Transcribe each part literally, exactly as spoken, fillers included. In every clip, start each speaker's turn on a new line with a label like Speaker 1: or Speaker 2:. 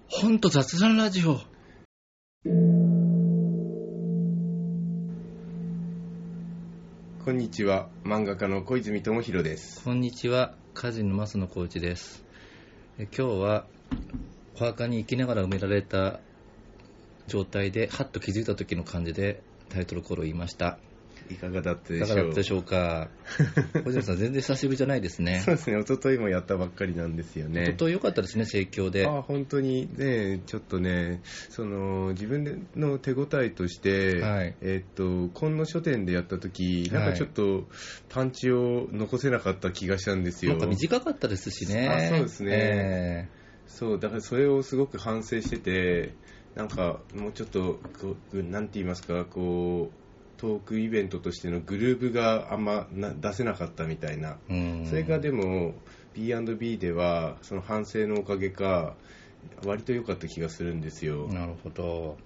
Speaker 1: ほんと雑談ラジオ。
Speaker 2: こんにちは、漫画家の小泉智弘です。
Speaker 1: こんにちは、歌人の増野浩一です。え今日はお墓に生きながら埋められた状態でハッと気づいた時の感じでタイトルコールを言いました。
Speaker 2: いかがだったでしょう。
Speaker 1: いかがだったでしょうか。小泉さん全然久しぶりじゃないですね。
Speaker 2: そうですね、一昨日もやったばっかりなんですよね。
Speaker 1: 一昨日良かったですね、盛況で。
Speaker 2: あ本当にね、ちょっとね、その自分の手応えとして、はい、えっと今野書店でやった時、なんかちょっとパンチを残せなかった気がしたんですよ。
Speaker 1: なんか短かったですしね。
Speaker 2: あそうですね、えー、そうだからそれをすごく反省してて、なんかもうちょっとこうなんて言いますか、こうトークイベントとしてのグルーブがあんまな出せなかったみたいな。それがでも ビーアンドビー ではその反省のおかげか割と良かった気がするんですよ。
Speaker 1: なるほど。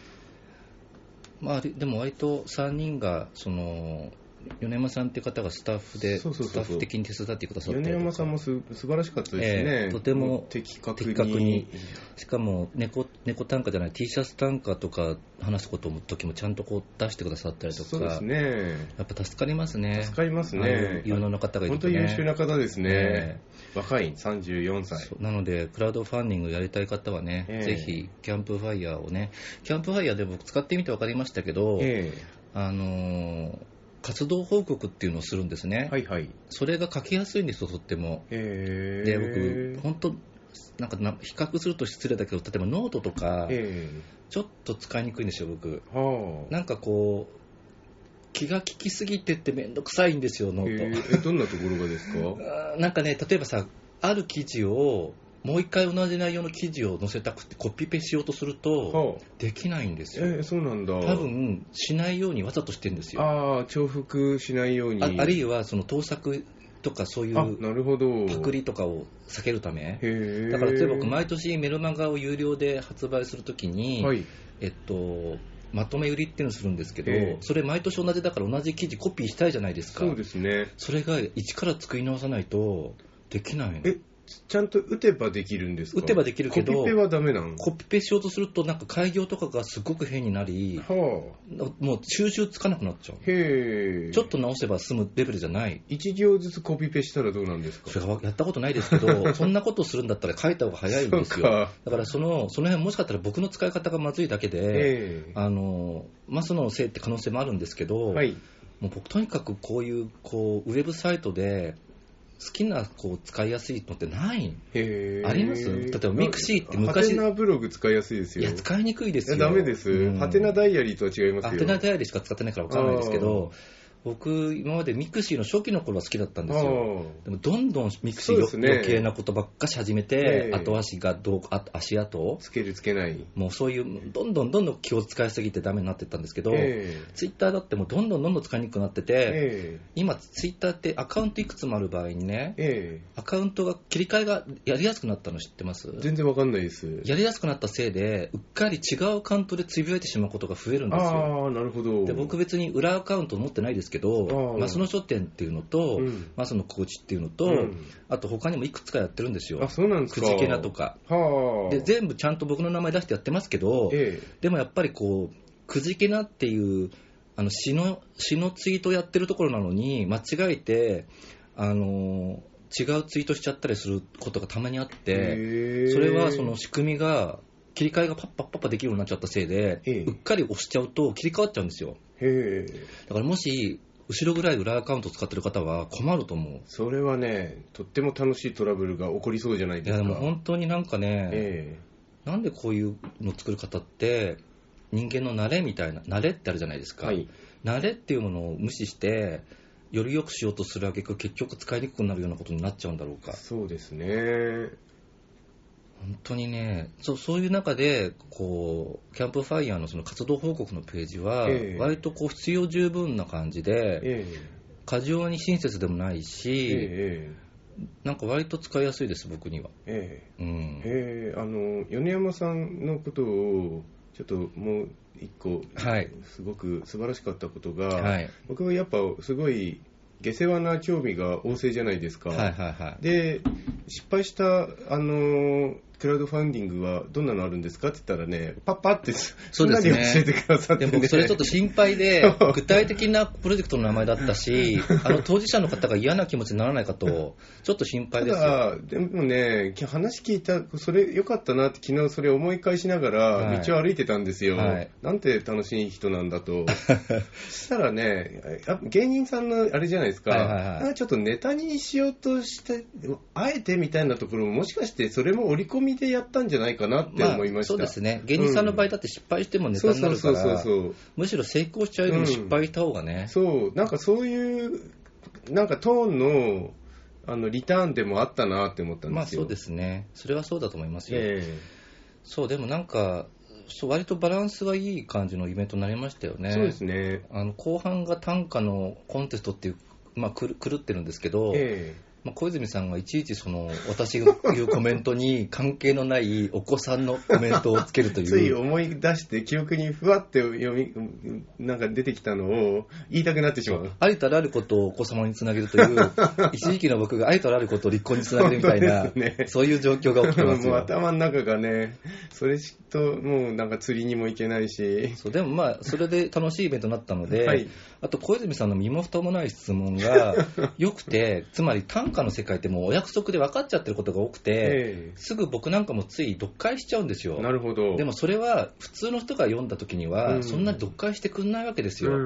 Speaker 1: まあでも割とさんにんがその米山さんっていう方がスタッフで、そうそうそうそう、スタッフ的に手伝ってくださったりとか、米
Speaker 2: 山さんもす素晴らしかったですね、
Speaker 1: えー、とても
Speaker 2: 的確 に,
Speaker 1: 的確にしかも 猫, 猫単価じゃない T シャツ単価とか話すことの時もちゃんとこう出してくださったりとか、
Speaker 2: そうですね、
Speaker 1: やっぱ助かりますね。
Speaker 2: 助かりますね。
Speaker 1: 有能な方がいるとね、
Speaker 2: 本当に優秀な方ですね、えー、若いさんじゅうよんさい
Speaker 1: なのでクラウドファンディングやりたい方はね、えー、ぜひキャンプファイヤーをね、キャンプファイヤーで僕使ってみて分かりましたけど、えー、あのー活動報告っていうのをするんですね、
Speaker 2: はいはい、
Speaker 1: それが書きやすいんですよ、とっても。
Speaker 2: へ
Speaker 1: で僕本当なんかな比較すると失礼だけど、例えばノートとかちょっと使いにくいんですよ僕。なんかこう気が利きすぎてってめんどくさいんですよ、ノート。
Speaker 2: えどんなところがですか？
Speaker 1: なんかね、例えばさ、ある記事をもう一回同じ内容の記事を載せたくてコピペしようとするとできないんですよ。
Speaker 2: えー、そうなんだ。
Speaker 1: 多分しないようにわざとしてるんですよ。
Speaker 2: ああ、重複しないように。
Speaker 1: あ, あるいはその盗作とかそういうパクリとかを避けるため。
Speaker 2: へ
Speaker 1: だから例えば僕毎年メルマガを有料で発売するときに、はい、えっとまとめ売りっていうのをするんですけど、それ毎年同じだから同じ記事コピーしたいじゃないですか。
Speaker 2: そうですね。
Speaker 1: それが一から作り直さないとできないの。
Speaker 2: えちゃんと打てばできるんですか？
Speaker 1: 打てばできるけど
Speaker 2: コピペはダメなの？
Speaker 1: コピペしようとするとなんか開業とかがすごく変になり、はあ、もう収集つかなくなっちゃう。へちょっと直せば済むレベルじゃない。
Speaker 2: 一行ずつコピペしたらどうなんですか？
Speaker 1: それはやったことないですけどそんなことをするんだったら書いた方が早いんですよ。かだからそのその辺もしかしたら僕の使い方がまずいだけで、あのマスのせいって可能性もあるんですけど、はい、もう僕とにかくこういうこうウェブサイトで好きなこう使いやすいのってないへあります？例えばミクシーって昔
Speaker 2: ハテナブログ使いやすいですよ。
Speaker 1: いや使いにくいですよ。
Speaker 2: ダメです、うん、ハテナダイアリーとは違いますよ。
Speaker 1: ハテナダイアリーしか使ってないから分からないですけど、僕今までミクシーの初期の頃は好きだったんですよ。でもどんどんミクシー、ね、余計なことばっかし始めて、後足がどうあ足跡
Speaker 2: つけるつけない、
Speaker 1: もうそういうどんどんどんどん気を使いすぎてダメになっていったんですけど、ツイッターだってもうどんどんどんどん使いにくくなってて、今ツイッターってアカウントいくつもある場合にね、アカウントが切り替えがやりやすくなったの知ってます？
Speaker 2: 全然わかんないです。
Speaker 1: やりやすくなったせいでうっかり違うアカウントでつぶやいてしまうことが増えるんですよ。
Speaker 2: ああ、なるほど。
Speaker 1: で僕別に裏アカウント持ってないですけど、マスの書店っていうのと、うん、マスのコーチっていうのと、うん、あと他にもいくつかやってるんですよ。
Speaker 2: あ、そうなんですか。
Speaker 1: くじけなとかはで全部ちゃんと僕の名前出してやってますけど、ええ、でもやっぱりこうくじけなっていうあの詩の詩のツイートをやってるところなのに間違えてあの違うツイートしちゃったりすることがたまにあって、それはその仕組みが切り替えがパッパッパッパできるようになっちゃったせいで、ええ、うっかり押しちゃうと切り替わっちゃうんですよ。へだからもし後ろぐらい裏アカウント使ってる方は困ると思う。
Speaker 2: それはね、とっても楽しいトラブルが起こりそうじゃないですか。
Speaker 1: いやでも本当になんかね、えー、なんでこういうの作る方って人間の慣れみたいな、慣れってあるじゃないですか、はい、慣れっていうものを無視してより良くしようとする挙句結局使いにくくなるようなことになっちゃうんだろうか。
Speaker 2: そうですね、
Speaker 1: 本当にね、そ う, そういう中でこうキャンプファイヤー の, その活動報告のページは割とこう必要十分な感じで、えー、過剰に親切でもないし、えー、なんか割と使いやすいです僕には。えーうん
Speaker 2: えー、あの米山さんのことをちょっともう一個、はい、すごく素晴らしかったことが、はい、僕はやっぱすごい下世話な興味が旺盛じゃないですか、はいはいはい、で失敗したあのクラウドファンディングはどんなのあるんですかって言ったらね、パッパって
Speaker 1: そうですね、
Speaker 2: 教えてくださって、ね、
Speaker 1: でも僕それちょっと心配で具体的なプロジェクトの名前だったしあの当事者の方が嫌な気持ちにならないかとちょっと心配ですよ。
Speaker 2: ただでもね、話聞いた、それ良かったなって昨日それ思い返しながら道を歩いてたんですよ、はい、なんて楽しい人なんだとそしたらね、芸人さんのあれじゃないですか、はいはいはい、ちょっとネタにしようとしてあえてみたいなところももしかしてそれも織り込みでやったんじゃないかなって思いました、
Speaker 1: まあ、そうですね、芸人さんの場合だって失敗してもネタになるからむしろ成功しちゃうよりも失敗した方がね、
Speaker 2: うん、そうなんかそういうなんかトーンのあのリターンでもあったなって思ったんですよ。
Speaker 1: まあそうですね、それはそうだと思いますよ、えー、そうでもなんかそう割とバランスがいい感じのイベントになりましたよね。
Speaker 2: そうですね、
Speaker 1: あの後半が短歌のコンテストっていう、まあ、くる狂ってるんですけど、えーまあ、小泉さんがいちいちその私が言うコメントに関係のないお子さんのコメントをつけるという
Speaker 2: つい思い出して記憶にふわって読みなんか出てきたのを言いたくなってしまう。
Speaker 1: ありとあらゆることをお子様につなげるという一時期の僕がありとあらゆることを立婚につなげるみたいな、ね、そういう状況が起きてますよ。
Speaker 2: もう頭の中がね、それともうなんか釣りにも行けないし、
Speaker 1: そうでもまあそれで楽しいイベントになったので、はい、あと小泉さんの身も蓋もない質問が良くてつまり短歌の世界ってもうお約束で分かっちゃってることが多くて、えー、すぐ僕なんかもつい読解しちゃうんですよ。
Speaker 2: なるほど。
Speaker 1: でもそれは普通の人が読んだ時にはそんなに読解してくんないわけですよ、うん、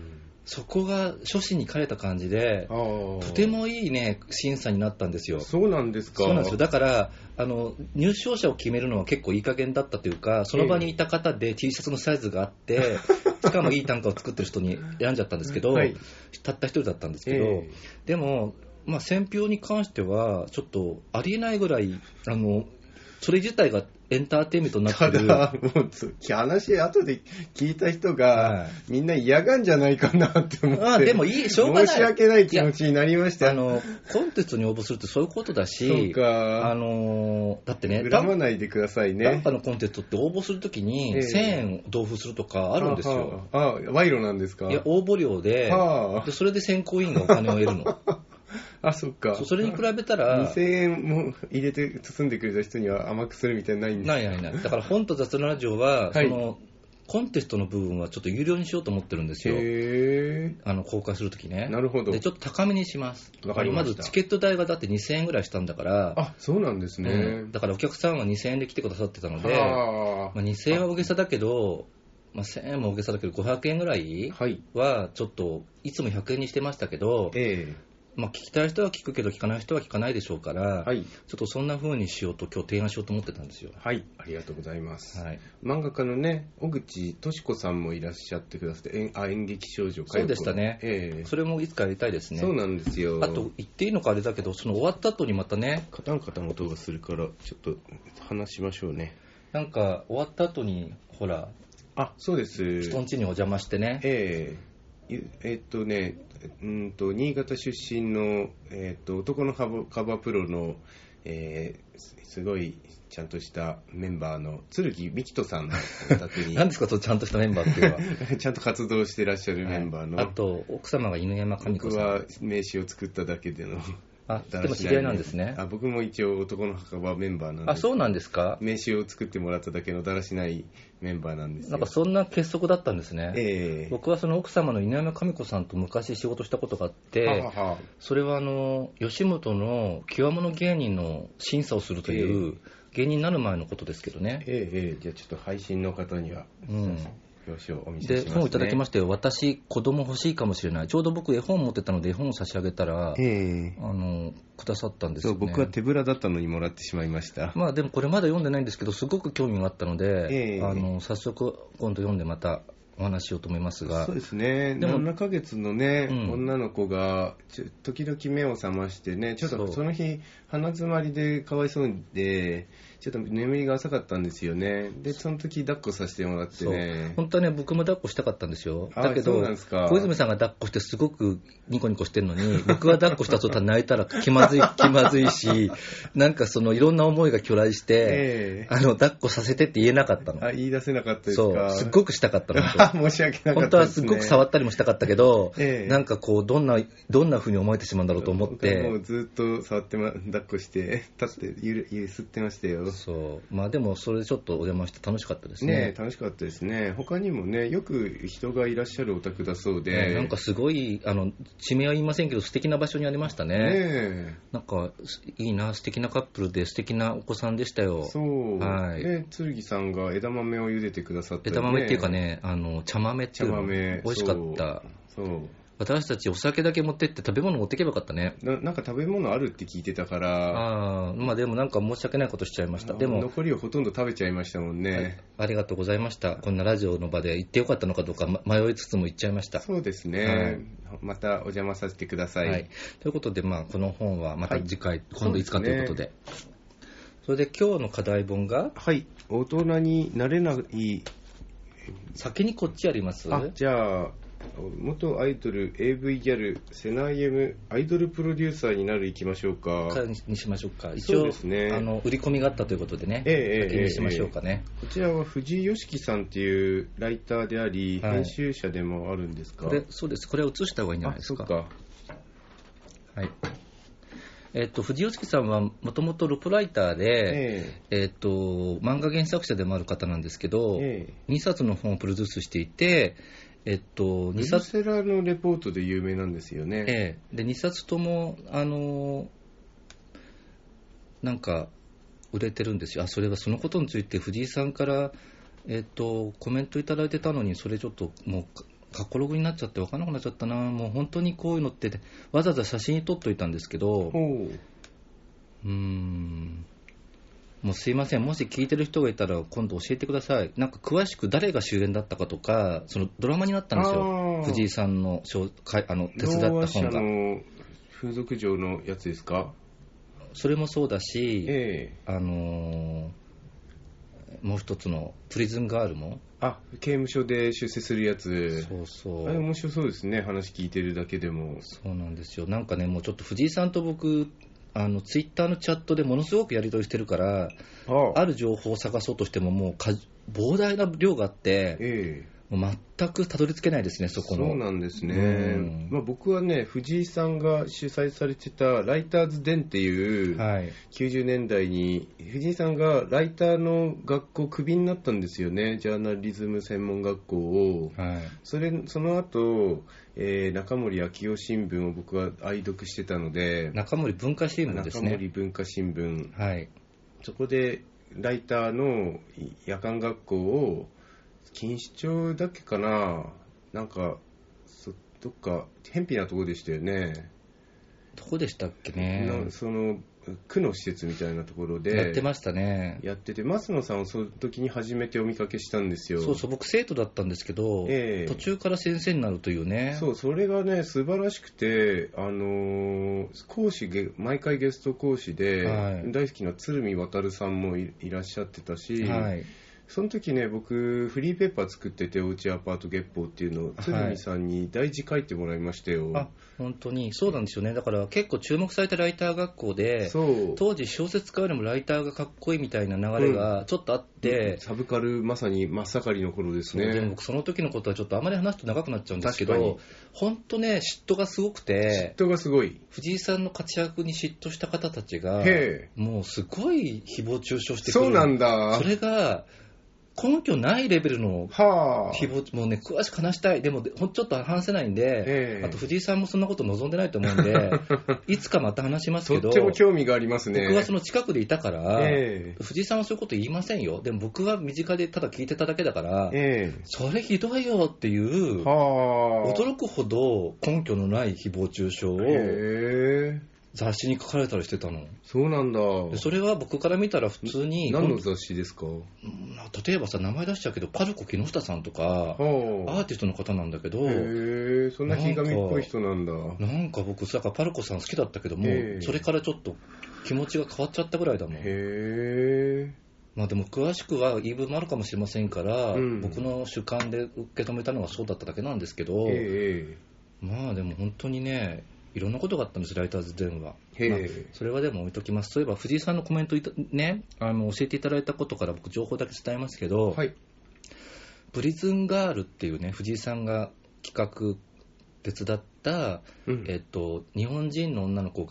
Speaker 1: そこが初心に枯れた感じでとてもいいね審査になったんですよ。
Speaker 2: そうなんですか。
Speaker 1: そうなんですよ。だからあの入賞者を決めるのは結構いい加減だったというか、その場にいた方で T シャツのサイズがあって、えー、しかもいい短歌を作ってる人に選んじゃったんですけど、はい、たった一人だったんですけど、えー、でもまあ、選票に関してはちょっとありえないぐらいあのそれ自体がエンターテインメントになってる。
Speaker 2: ただもう話後で聞いた人が、はい、みんな嫌がんじゃないかなって思って、
Speaker 1: あでもいいしょうがない、
Speaker 2: 申し訳ない気持ちになりました。
Speaker 1: あのコンテストに応募するってそういうことだし、
Speaker 2: そうか、
Speaker 1: あのだってね
Speaker 2: 恨まないでくださいね。
Speaker 1: 短歌のコンテストって応募するときにせんえん同封するとかあるんですよ。
Speaker 2: ああ、ああ賄賂なんですか。
Speaker 1: いや応募料 で, でそれで選考委員がお金を得るの
Speaker 2: あ、そっか。
Speaker 1: それに比べたら
Speaker 2: にせんえんも入れて包んでくれた人には甘くするみたいなのないんですか。
Speaker 1: ないないない。だから本と雑談ラジオは、はい、そのコンテストの部分はちょっと有料にしようと思ってるんですよ。
Speaker 2: へ
Speaker 1: あの公開するときね。
Speaker 2: なるほど。
Speaker 1: でちょっと高めにします。
Speaker 2: わかりました。
Speaker 1: まずチケット代がだってにせんえんぐらいしたんだから。
Speaker 2: あ、そうなんですね、
Speaker 1: うん、だからお客さんはにせんえんで来てくださってたので、まあ、にせんえんは大げさだけど、まあ、せんえんも大げさだけどごひゃくえんぐらいはちょっといつもひゃくえんにしてましたけど、ええまあ、聞きたい人は聞くけど聞かない人は聞かないでしょうから、はい、ちょっとそんな風にしようと今日提案しようと思ってたんですよ。
Speaker 2: はい、ありがとうございます、
Speaker 1: はい、
Speaker 2: 漫画家のね小口敏子さんもいらっしゃってくださって、演, あ演劇少女
Speaker 1: そうでしたね、
Speaker 2: えー、
Speaker 1: それもいつかやりたいですね。
Speaker 2: そうなんですよ。
Speaker 1: あと言っていいのかあれだけど、その終わった後にまたね
Speaker 2: カタンカタン音がするからちょっと話しましょうね。
Speaker 1: なんか終わった後にほら、
Speaker 2: あ、そうです、
Speaker 1: 人ん家にお邪魔してね、
Speaker 2: えー、えー、っとねうんと新潟出身の、えー、と男のカバ、カバプロの、えー、すごいちゃんとしたメンバーの剣美希人さんのお宅に
Speaker 1: 何ですかそのちゃんとしたメンバーっていうのは
Speaker 2: ちゃんと活動してらっしゃるメンバーの、
Speaker 1: はい、あと奥様が犬山神子さん。
Speaker 2: 僕は名刺を作っただけでの
Speaker 1: あ、でも知り合いなんですね。
Speaker 2: あ、僕も一応男の墓場メンバーなんです。
Speaker 1: あ、そうなんですか。
Speaker 2: 名刺を作ってもらっただけのだらしないメンバーなんですよ。
Speaker 1: なんかそんな結束だったんですね、
Speaker 2: えー、
Speaker 1: 僕はその奥様の犬山神子さんと昔仕事したことがあって、はははそれはあの吉本の極物芸人の審査をするという、えー、芸人になる前のことですけどね。
Speaker 2: えーえー、じゃあちょっと配信の方には、
Speaker 1: うん
Speaker 2: 表紙をお見せしますね。
Speaker 1: で本をいただきましたよ。私子供欲しいかもしれない。ちょうど僕絵本持ってたので絵本を差し上げたら、えー、あのくださったんですよね。
Speaker 2: そう、僕は手ぶらだったのにもらってしまいました。
Speaker 1: まあでもこれまだ読んでないんですけどすごく興味があったので、えー、あの早速今度読んでまたお話ししようと思いますが。
Speaker 2: そうですね。でもななかげつのね、うん、女の子がちょ時々目を覚ましてね、ちょっとその日鼻詰まりでかわいそうでちょっと眠りが浅かったんですよね。でその時抱っこさせてもらってね。
Speaker 1: 本当はね僕も抱っこしたかったんですよ。だけど小泉さんが抱っこしてすごくニコニコしてるのに僕が抱っこした途端泣いたら気まずい気まずいしなんかそのいろんな思いが巨来して、えー、あの抱っこさせてって言えなかったの。
Speaker 2: あ、言い出せなかったですか。
Speaker 1: そうすっごくしたかったの。
Speaker 2: 申し訳なかったですね。
Speaker 1: 本当はすっごく触ったりもしたかったけど、えー、なんかこうどんなどんな風に思えてしまうんだろうと思って。
Speaker 2: もうずっと触って、ま、抱っこして立ってゆるゆすってましたよ。
Speaker 1: そうまあでもそれでちょっとお邪魔して楽しかったですね。
Speaker 2: ね楽しかったですね。他にもねよく人がいらっしゃるお宅だそうで、
Speaker 1: ね、なんかすごいあの地名は言いませんけど素敵な場所にありましたね。ねなんかいいな素敵なカップルで素敵なお子さんでしたよ。
Speaker 2: そう、はい、で剣さんが枝豆を茹でてくださったり、ね、
Speaker 1: 枝豆っていうかねあの茶豆っていうの美味しかった。
Speaker 2: そうそう
Speaker 1: 私たちお酒だけ持ってって食べ物持ってけばよかったね。
Speaker 2: な, なんか食べ物あるって聞いてたから。
Speaker 1: あまあでもなんか申し訳ないことしちゃいました。でも
Speaker 2: 残りをほとんど食べちゃいましたもんね。
Speaker 1: あ, ありがとうございました。こんなラジオの場で言ってよかったのかどうか迷いつつも言っちゃいました。
Speaker 2: そうですね、はい、またお邪魔させてください、はい、
Speaker 1: ということで、まあ、この本はまた次回、はい、今度いつかということで そ, で、ね、それで今日の課題本が
Speaker 2: はい大人になれない
Speaker 1: 先にこっちやります。
Speaker 2: あじゃあ元アイドル エーブイ ギャルセナイエムアイドルプロデューサーになるいきましょうか
Speaker 1: にしましょうか。一応です、ね、あの売り込みがあったということでね、えー、先にしましょうかね、
Speaker 2: えー、こちらは藤井良樹さんっていうライターであり、はい、編集者でもあるんですか。
Speaker 1: これそうです。これを写した方がいいんじゃないですか。
Speaker 2: あ、そっか。
Speaker 1: はい。えっと、藤井良樹さんはもともとルポライターで、えーえっと、漫画原作者でもある方なんですけど、えー、にさつの本をプロデュースしていて、えっと、
Speaker 2: にさつベルセラのレポートで有名なんですよね。
Speaker 1: ええ、でにさつともあのなんか売れてるんですよ。あそれはそのことについて藤井さんから、えっと、コメントいただいてたのにそれちょっともうカッコログになっちゃって分からなくなっちゃったな。もう本当にこういうのってわざわざ写真に撮っといたんですけどうーんもうすいません、もし聞いてる人がいたら今度教えてください。なんか詳しく誰が主演だったかとか、そのドラマになったんですよ、藤井さんのあの手伝った本が。
Speaker 2: の風俗嬢のやつですか。
Speaker 1: それもそうだし、えー、あのー、もう一つのプリズンガールも
Speaker 2: あ刑務所で出世するやつ。
Speaker 1: そうそう、
Speaker 2: あれ面白そうですね、話聞いてるだけでも。
Speaker 1: そうなんですよ。なんかねもうちょっと藤井さんと僕あのツイッターのチャットでものすごくやり取りしてるから、あ, ある情報を探そうとしてももうか膨大な量があって、えー、もう全くたどり着けないですね、そこの。
Speaker 2: そうなんですね、うんまあ、僕はね藤井さんが主催されてたライターズデンっていう、はい、きゅうじゅうねんだいに藤井さんがライターの学校クビになったんですよね、ジャーナリズム専門学校を、はい、それその後えー、中森明夫新聞を僕は愛読してたので。
Speaker 1: 中森文化新聞ですね。
Speaker 2: 中森文化新聞、
Speaker 1: はい、
Speaker 2: そこでライターの夜間学校を錦糸町だけかな、なんかどっか偏僻なところでしたよね。
Speaker 1: どこでしたっけね。
Speaker 2: その区の施設みたいなところで
Speaker 1: やってましたね。
Speaker 2: やってて、松野さんをその時に初めてお見かけしたんですよ。
Speaker 1: そうそう、僕生徒だったんですけど、えー、途中から先生になるというね。
Speaker 2: そう、それがね素晴らしくて、あのー、講師毎回ゲスト講師で、はい、大好きな鶴見渉さんも い, いらっしゃってたし、はい、その時ね僕フリーペーパー作ってて、おうちアパート月報っていうのを鶴見さんに大事書いてもらいましたよ。
Speaker 1: あ、本当にそうなんですよね。だから結構注目されたライター学校で、そう当時小説家よりもライターがかっこいいみたいな流れがちょっとあって、
Speaker 2: うん、サブカルまさに真っ盛りの頃ですね。
Speaker 1: でも僕その時のことはちょっとあまり話すと長くなっちゃうんですけど、本当ね嫉妬がすごくて、
Speaker 2: 嫉妬がすごい。
Speaker 1: 藤井さんの活躍に嫉妬した方たちがもうすごい誹謗中傷してくる。
Speaker 2: そうなんだ。
Speaker 1: それが根拠ないレベルの誹謗、もうね詳しく話したい。でもちょっと話せないんで、えー、あと藤井さんもそんなこと望んでないと思うんでいつかまた話しますけど、
Speaker 2: とっても興味がありますね。
Speaker 1: 僕はその近くでいたから、えー、藤井さんはそういうこと言いませんよ。でも僕は身近でただ聞いてただけだから、えー、それひどいよっていう驚くほど根拠のない誹謗中傷を、えー雑誌に書かれたりしてたの。
Speaker 2: そうなんだ。
Speaker 1: でそれは僕から見たら普通に。
Speaker 2: 何の雑誌ですか。
Speaker 1: 例えばさ、名前出しちゃうけどパルコ木下さんとかアーティストの方なんだけど、へ
Speaker 2: ー、そんなひがみっぽい人なんだ。
Speaker 1: なんか僕さ、パルコさん好きだったけども、それからちょっと気持ちが変わっちゃったぐらいだもん。へー。まあでも詳しくは言い分もあるかもしれませんから、うん、僕の主観で受け止めたのはそうだっただけなんですけど、まあでも本当にねいろんなことがあったんです、ライターズデンは。まあ、それはでも置いときます。そういえば藤井さんのコメントね、あの教えていただいたことから僕情報だけ伝えますけど、はい、プリズンガールっていうね、藤井さんが企画手伝った、うん、えっと、日本人の女の子が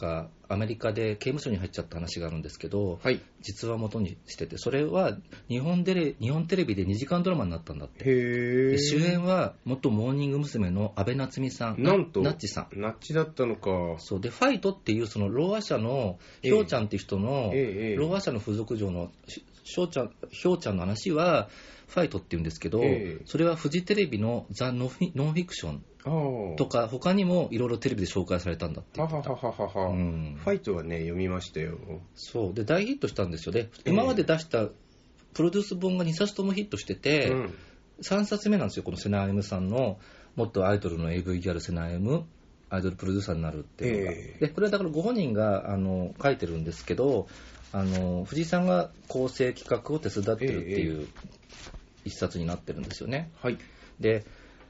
Speaker 1: アメリカで刑務所に入っちゃった話があるんですけど、
Speaker 2: はい、
Speaker 1: 実話元にしてて、それは日本テレ、日本テレビでにじかんドラマになったんだって。
Speaker 2: へー。
Speaker 1: で主演は元モーニング娘。の安倍夏実さん、
Speaker 2: なんと
Speaker 1: ナッチさん。
Speaker 2: ナッチだったのか。
Speaker 1: そうで、ファイトっていうそのろうあ者のひょうちゃんっていう人の、
Speaker 2: えーえー、
Speaker 1: ろうあ者の風俗嬢のひょうちゃん、ひょうちゃんの話はファイトっていうんですけど、えー、それはフジテレビのザ・ノンフィクションとか他にもいろいろテレビで紹介されたんだって言ってた。
Speaker 2: ははははは、うん、ファイトはね読みましたよ。
Speaker 1: そうで大ヒットしたんですよね。今まで出したプロデュース本がにさつともヒットしてて、うん、さんさつめなんですよ、このセナアイムさんの元アイドルの エーブイ ギャルセナアイムアイドルプロデューサーになるっていうのが、えー、でこれはだからご本人があの書いてるんですけど、あの藤井さんが構成企画を手伝ってるっていう一冊になってるんですよね。
Speaker 2: はい。
Speaker 1: で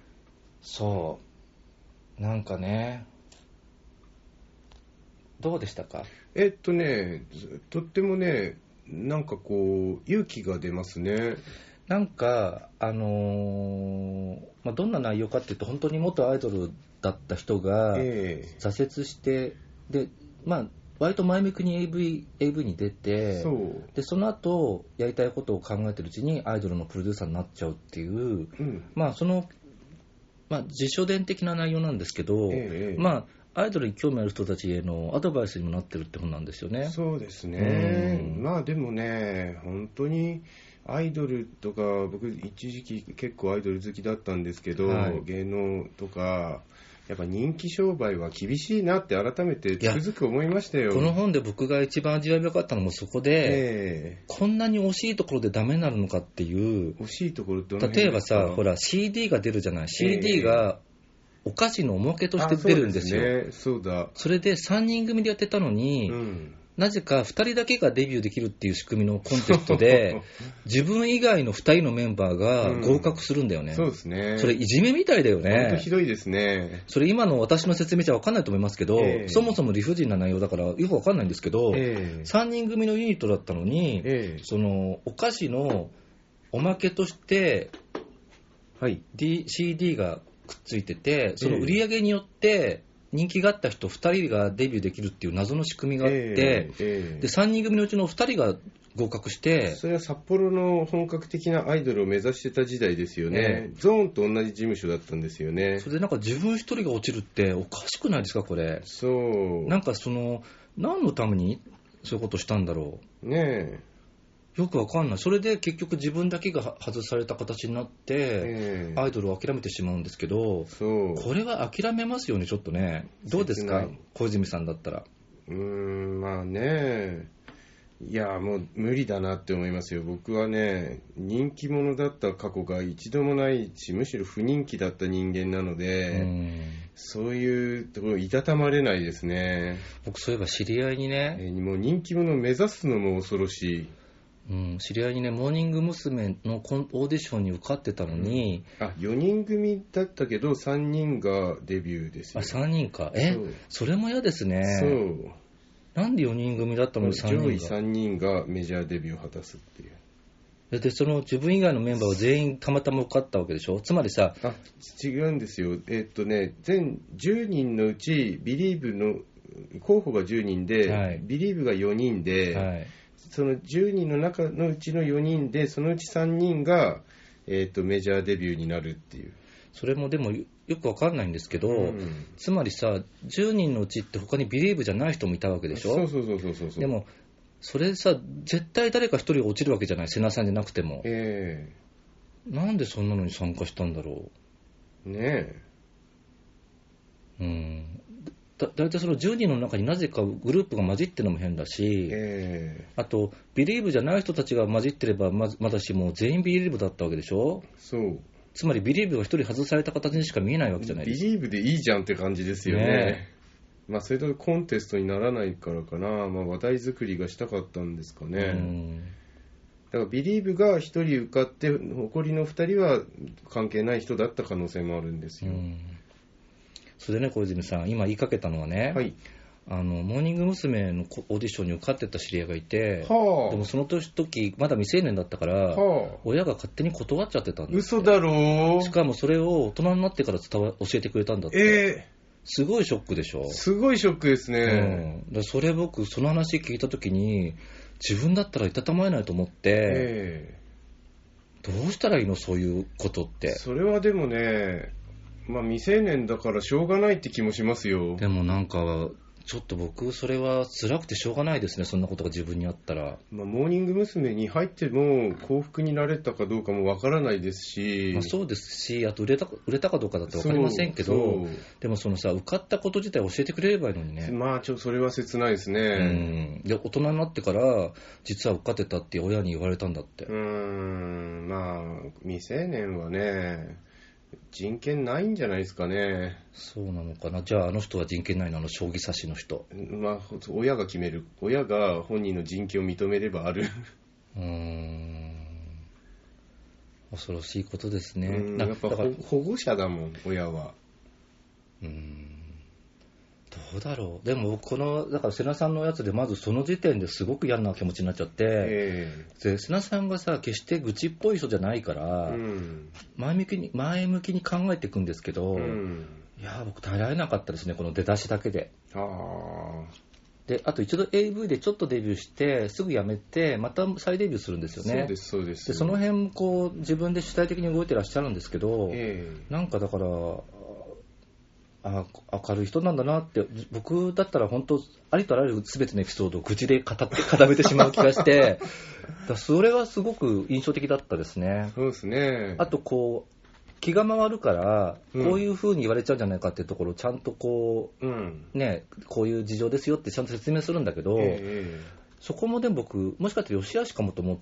Speaker 1: そうなんかね、どうでしたか？
Speaker 2: えっとねとってもねなんかこう勇気が出ますね。
Speaker 1: なんかあのーまあ、どんな内容かっていうと、本当に元アイドルだった人が挫折して、えー、でまあ割と前向きに エーブイ, エーブイに出て、そうでその後やりたいことを考えてるうちにアイドルのプロデューサーになっちゃうっていう、うん、まあそのまあ、自叙伝的な内容なんですけど、ええ、まあ、アイドルに興味ある人たちへのアドバイスにもなってるって本なんですよね。
Speaker 2: そうですね、うん、まあでもね本当にアイドルとか僕一時期結構アイドル好きだったんですけど、はい、芸能とかやっぱ人気商売は厳しいなって改めてつくづく思いましたよ。
Speaker 1: この本で僕が一番味わい深かったのもそこで、えー、こんなに惜しいところでダメになるのかっていう。
Speaker 2: 惜しいところってどの辺ですか？
Speaker 1: 例えばさ、ほら シーディー が出るじゃない。 シーディー がお菓子のおまけとして出るんですよ。
Speaker 2: そうですね、そうだ。
Speaker 1: それでさんにん組でやってたのに、うん、なぜかふたりだけがデビューできるっていう仕組みのコンテストで自分以外のふたりのメンバーが合格するんだよね、
Speaker 2: うん、そうですね。
Speaker 1: それいじめみたいだよね。
Speaker 2: 本当ひどいですね。
Speaker 1: それ今の私の説明じゃ分かんないと思いますけど、えー、そもそも理不尽な内容だからよく分かんないんですけど、えー、さんにん組のユニットだったのに、えー、そのお菓子のおまけとして、はい、D、シーディー がくっついてて、その売り上げによって人気があった人ふたりがデビューできるっていう謎の仕組みがあって、えーえー、でさんにん組のうちのふたりが合格して、
Speaker 2: それは札幌の本格的なアイドルを目指してた時代ですよね、えー、ゾーンと同じ事務所だったんですよね。
Speaker 1: それでなんか自分一人が落ちるっておかしくないですかこれ。
Speaker 2: そう
Speaker 1: なんかその何のためにそういうことしたんだろうねえ、よくわかんない。それで結局自分だけが外された形になって、えー、アイドルを諦めてしまうんですけど、そうこれは諦めますよねちょっとね。どうですか小泉さんだったら。
Speaker 2: うーんまあね、いやもう無理だなって思いますよ。僕はね人気者だった過去が一度もないし、むしろ不人気だった人間なので、うんそういうところいたたまれないですね。
Speaker 1: 僕そういえば知り合いにね、
Speaker 2: えー、もう人気者を目指すのも恐ろしい。
Speaker 1: うん、知り合いにねモーニング娘。のオーディションに受かってたのに、
Speaker 2: うん、あよにん組だったけどさんにんがデビューですよ。
Speaker 1: あさんにんか。え そ, それも嫌ですね。
Speaker 2: そう
Speaker 1: なんでよにん組だったのにさんにんが
Speaker 2: 上位さんにんがメジャーデビューを果たすっていう。
Speaker 1: でその自分以外のメンバーは全員たまたま受かったわけでしょ。つまりさ
Speaker 2: あ違うんですよ。えー、っとね全じゅうにんのうちビリーブの候補がじゅうにんで、はい、ビリーブがよにんで、はいそのじゅうにんの中のうちのよにんでそのうちさんにんが、えー、とメジャーデビューになるっていう。
Speaker 1: それもでもよくわかんないんですけど、うん、つまりさじゅうにんのうちって他にビリーブじゃない人もいたわけでしょ。
Speaker 2: そうそうそうそうそう。
Speaker 1: でもそれさ絶対誰か一人が落ちるわけじゃない。セナさんじゃなくても、えー、なんでそんなのに参加したんだろうねえ。うんだ, だいたいそのじゅうにんの中になぜかグループが混じってるのも変だし、えー、あとビリーブじゃない人たちが混じってれば ま, まだしも全員ビリーブだったわけでしょ。
Speaker 2: そう
Speaker 1: つまりビリーブが一人外された形にしか見えないわけじゃないですか。
Speaker 2: ビリーブでいいじゃんって感じですよね。ねまあそれとコンテストにならないからかな、まあ、話題作りがしたかったんですかね。うんだからビリーブがひとり受かって残りのふたりは関係ない人だった可能性もあるんですよ。うん
Speaker 1: それでね小泉さん今言いかけたのはね、はい、あのモーニング娘。のオーディションに受かってた知り合いがいて、はあ、でもその時まだ未成年だったから、はあ、親が勝手に断っちゃってたんです。
Speaker 2: 嘘だろう。
Speaker 1: しかもそれを大人になってから伝わ教えてくれたんだって、
Speaker 2: え
Speaker 1: すごいショックでしょ。
Speaker 2: すごいショックですね。
Speaker 1: うん、だそれ僕その話聞いたときに自分だったらいたたまえないと思って、えー、どうしたらいいのそういうことって。
Speaker 2: それはでもね、まあ未成年だからしょうがないって気もしますよ。
Speaker 1: でもなんかちょっと僕それは辛くてしょうがないですね、そんなことが自分にあったら。
Speaker 2: まあ、モーニング娘。に入っても幸福になれたかどうかもわからないですし、
Speaker 1: まあ、そうですし、あと売れた、売れたかどうかだってわかりませんけど、でもそのさ、受かったこと自体教えてくれればいいのにね。
Speaker 2: まあちょっとそれは切ないですね。
Speaker 1: うん。で大人になってから実は受かってたって親に言われたんだって。
Speaker 2: うーん、まあ未成年はね人権ないんじゃないですかね。
Speaker 1: そうなのかな。じゃああの人は人権ないの、あの将棋指しの人。
Speaker 2: まあ親が決める。親が本人の人権を認めればある。
Speaker 1: うーん、恐ろしいことですね。
Speaker 2: うん、やっぱ保護者だもん、親は。
Speaker 1: うーん、どうだろう。でもこのだから瀬名さんのやつでまずその時点ですごく嫌な気持ちになっちゃって、えー、で瀬名さんがさ決して愚痴っぽい人じゃないから、うん、前向きに前向きに考えていくんですけど、うん、いや僕耐えられなかったですね、この出だしだけで。あであと一度 エーブイ でちょっとデビューしてすぐ辞めてまた再デビューするんですよね。
Speaker 2: そうですそうです。
Speaker 1: でその辺こう自分で主体的に動いてらっしゃるんですけど、えー、なんかだからあ明るい人なんだなって。僕だったら本当ありとあらゆる全てのエピソードを愚痴で語って固めてしまう気がしてだそれはすごく印象的だったですね。
Speaker 2: そうですね。
Speaker 1: あとこう気が回るからこういう風に言われちゃうんじゃないかっていうところをちゃんとこう、うん、ね、こういう事情ですよってちゃんと説明するんだけど、えー、そこもでも僕もしかしたら良し悪しかもと思って、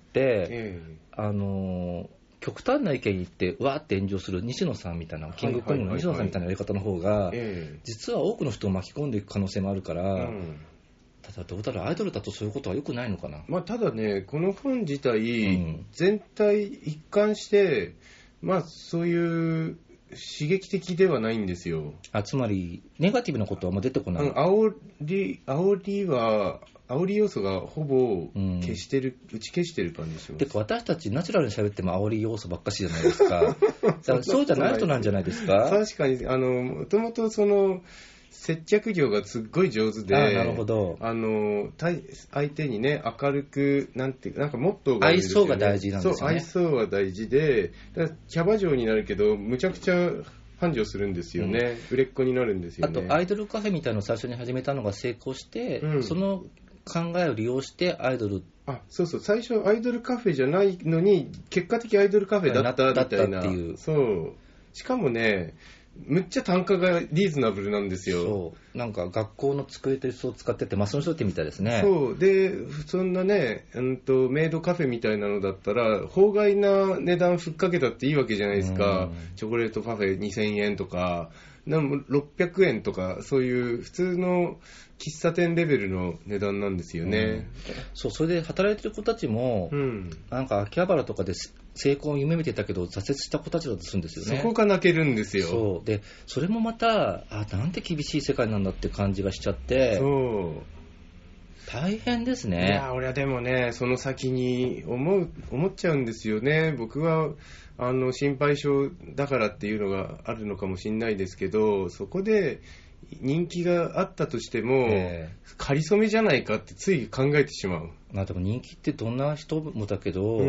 Speaker 1: えー、あの極端な意見言ってわーって炎上する西野さんみたいな、キングコングの西野さんみたいなやり方の方が、実は多くの人を巻き込んでいく可能性もあるから、うん、ただどうだろう、アイドルだとそういうことは良くないのかな。
Speaker 2: まあ、ただね、この本自体、うん、全体一貫してまあそういう刺激的ではないんですよ。
Speaker 1: あ、つまりネガティブなことはあんま出てこない。
Speaker 2: 煽り煽りは煽り要素がほぼ消してる、うん、打ち消してる感じします。
Speaker 1: てか私たちナチュラルに喋っても煽り要素ばっかしじゃないですか。そう, そうじゃない人なんじゃないですか。
Speaker 2: 確かにあのもともとその接客業がすっごい上手で、
Speaker 1: あ、なるほど。
Speaker 2: あの相手にね明るくなんてなんかモットーがあるんですよね。
Speaker 1: 愛想が大事なんですよね。
Speaker 2: そう、愛想が大事で、だからキャバ嬢になるけどむちゃくちゃ繁盛するんですよね、うん、売れっ子になるんですよね。
Speaker 1: あとアイドルカフェみたいなのを最初に始めたのが成功して、うん、その考えを利用してアイドル、
Speaker 2: あ、そうそう、最初アイドルカフェじゃないのに結果的アイドルカフェだったみたいな、っていう。そう、しかもねむっちゃ単価がリーズナブルなんですよ。
Speaker 1: そう、なんか学校の机と椅子を使ってて、まあ、その人ってみたいですね。
Speaker 2: そうで、そんなね、うんとメイドカフェみたいなのだったら法外な値段ふっかけたっていいわけじゃないですか。チョコレートパフェにせんえんとかなんろっぴゃくえんとか、そういう普通の喫茶店レベルの値段なんですよね、うん、
Speaker 1: そう、それで働いてる子たちも、うん、なんか秋葉原とかで成功を夢見てたけど挫折した子たちだとするんですよね。
Speaker 2: そこが泣けるんですよ。
Speaker 1: そうで、それもまたあなんて厳しい世界なんだって感じがしちゃって、そう大変ですね。
Speaker 2: いや俺はでもね、その先に思う思っちゃうんですよね。僕はあの心配性だからっていうのがあるのかもしれないですけど、そこで人気があったとしても、えー、仮初めじゃないかってつい考えてしまう。
Speaker 1: まあ、でも人気ってどんな人もだけど、うん、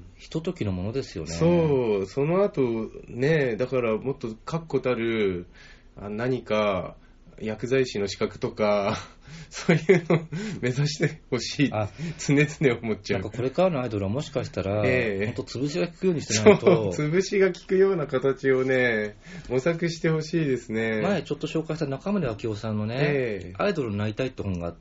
Speaker 1: ひとときのものですよね。
Speaker 2: そう、その後ね、だからもっと確固たる何か薬剤師の資格とかそういうのを目指してほしい、常々思っちゃう。
Speaker 1: なんかこれからのアイドルはもしかしたら、えー、本当潰しが効くようにしてないと。
Speaker 2: そう、潰しが効くような形をね模索してほしいですね。
Speaker 1: 前ちょっと紹介した中村明夫さんのね、えー、アイドルになりたいって本があって、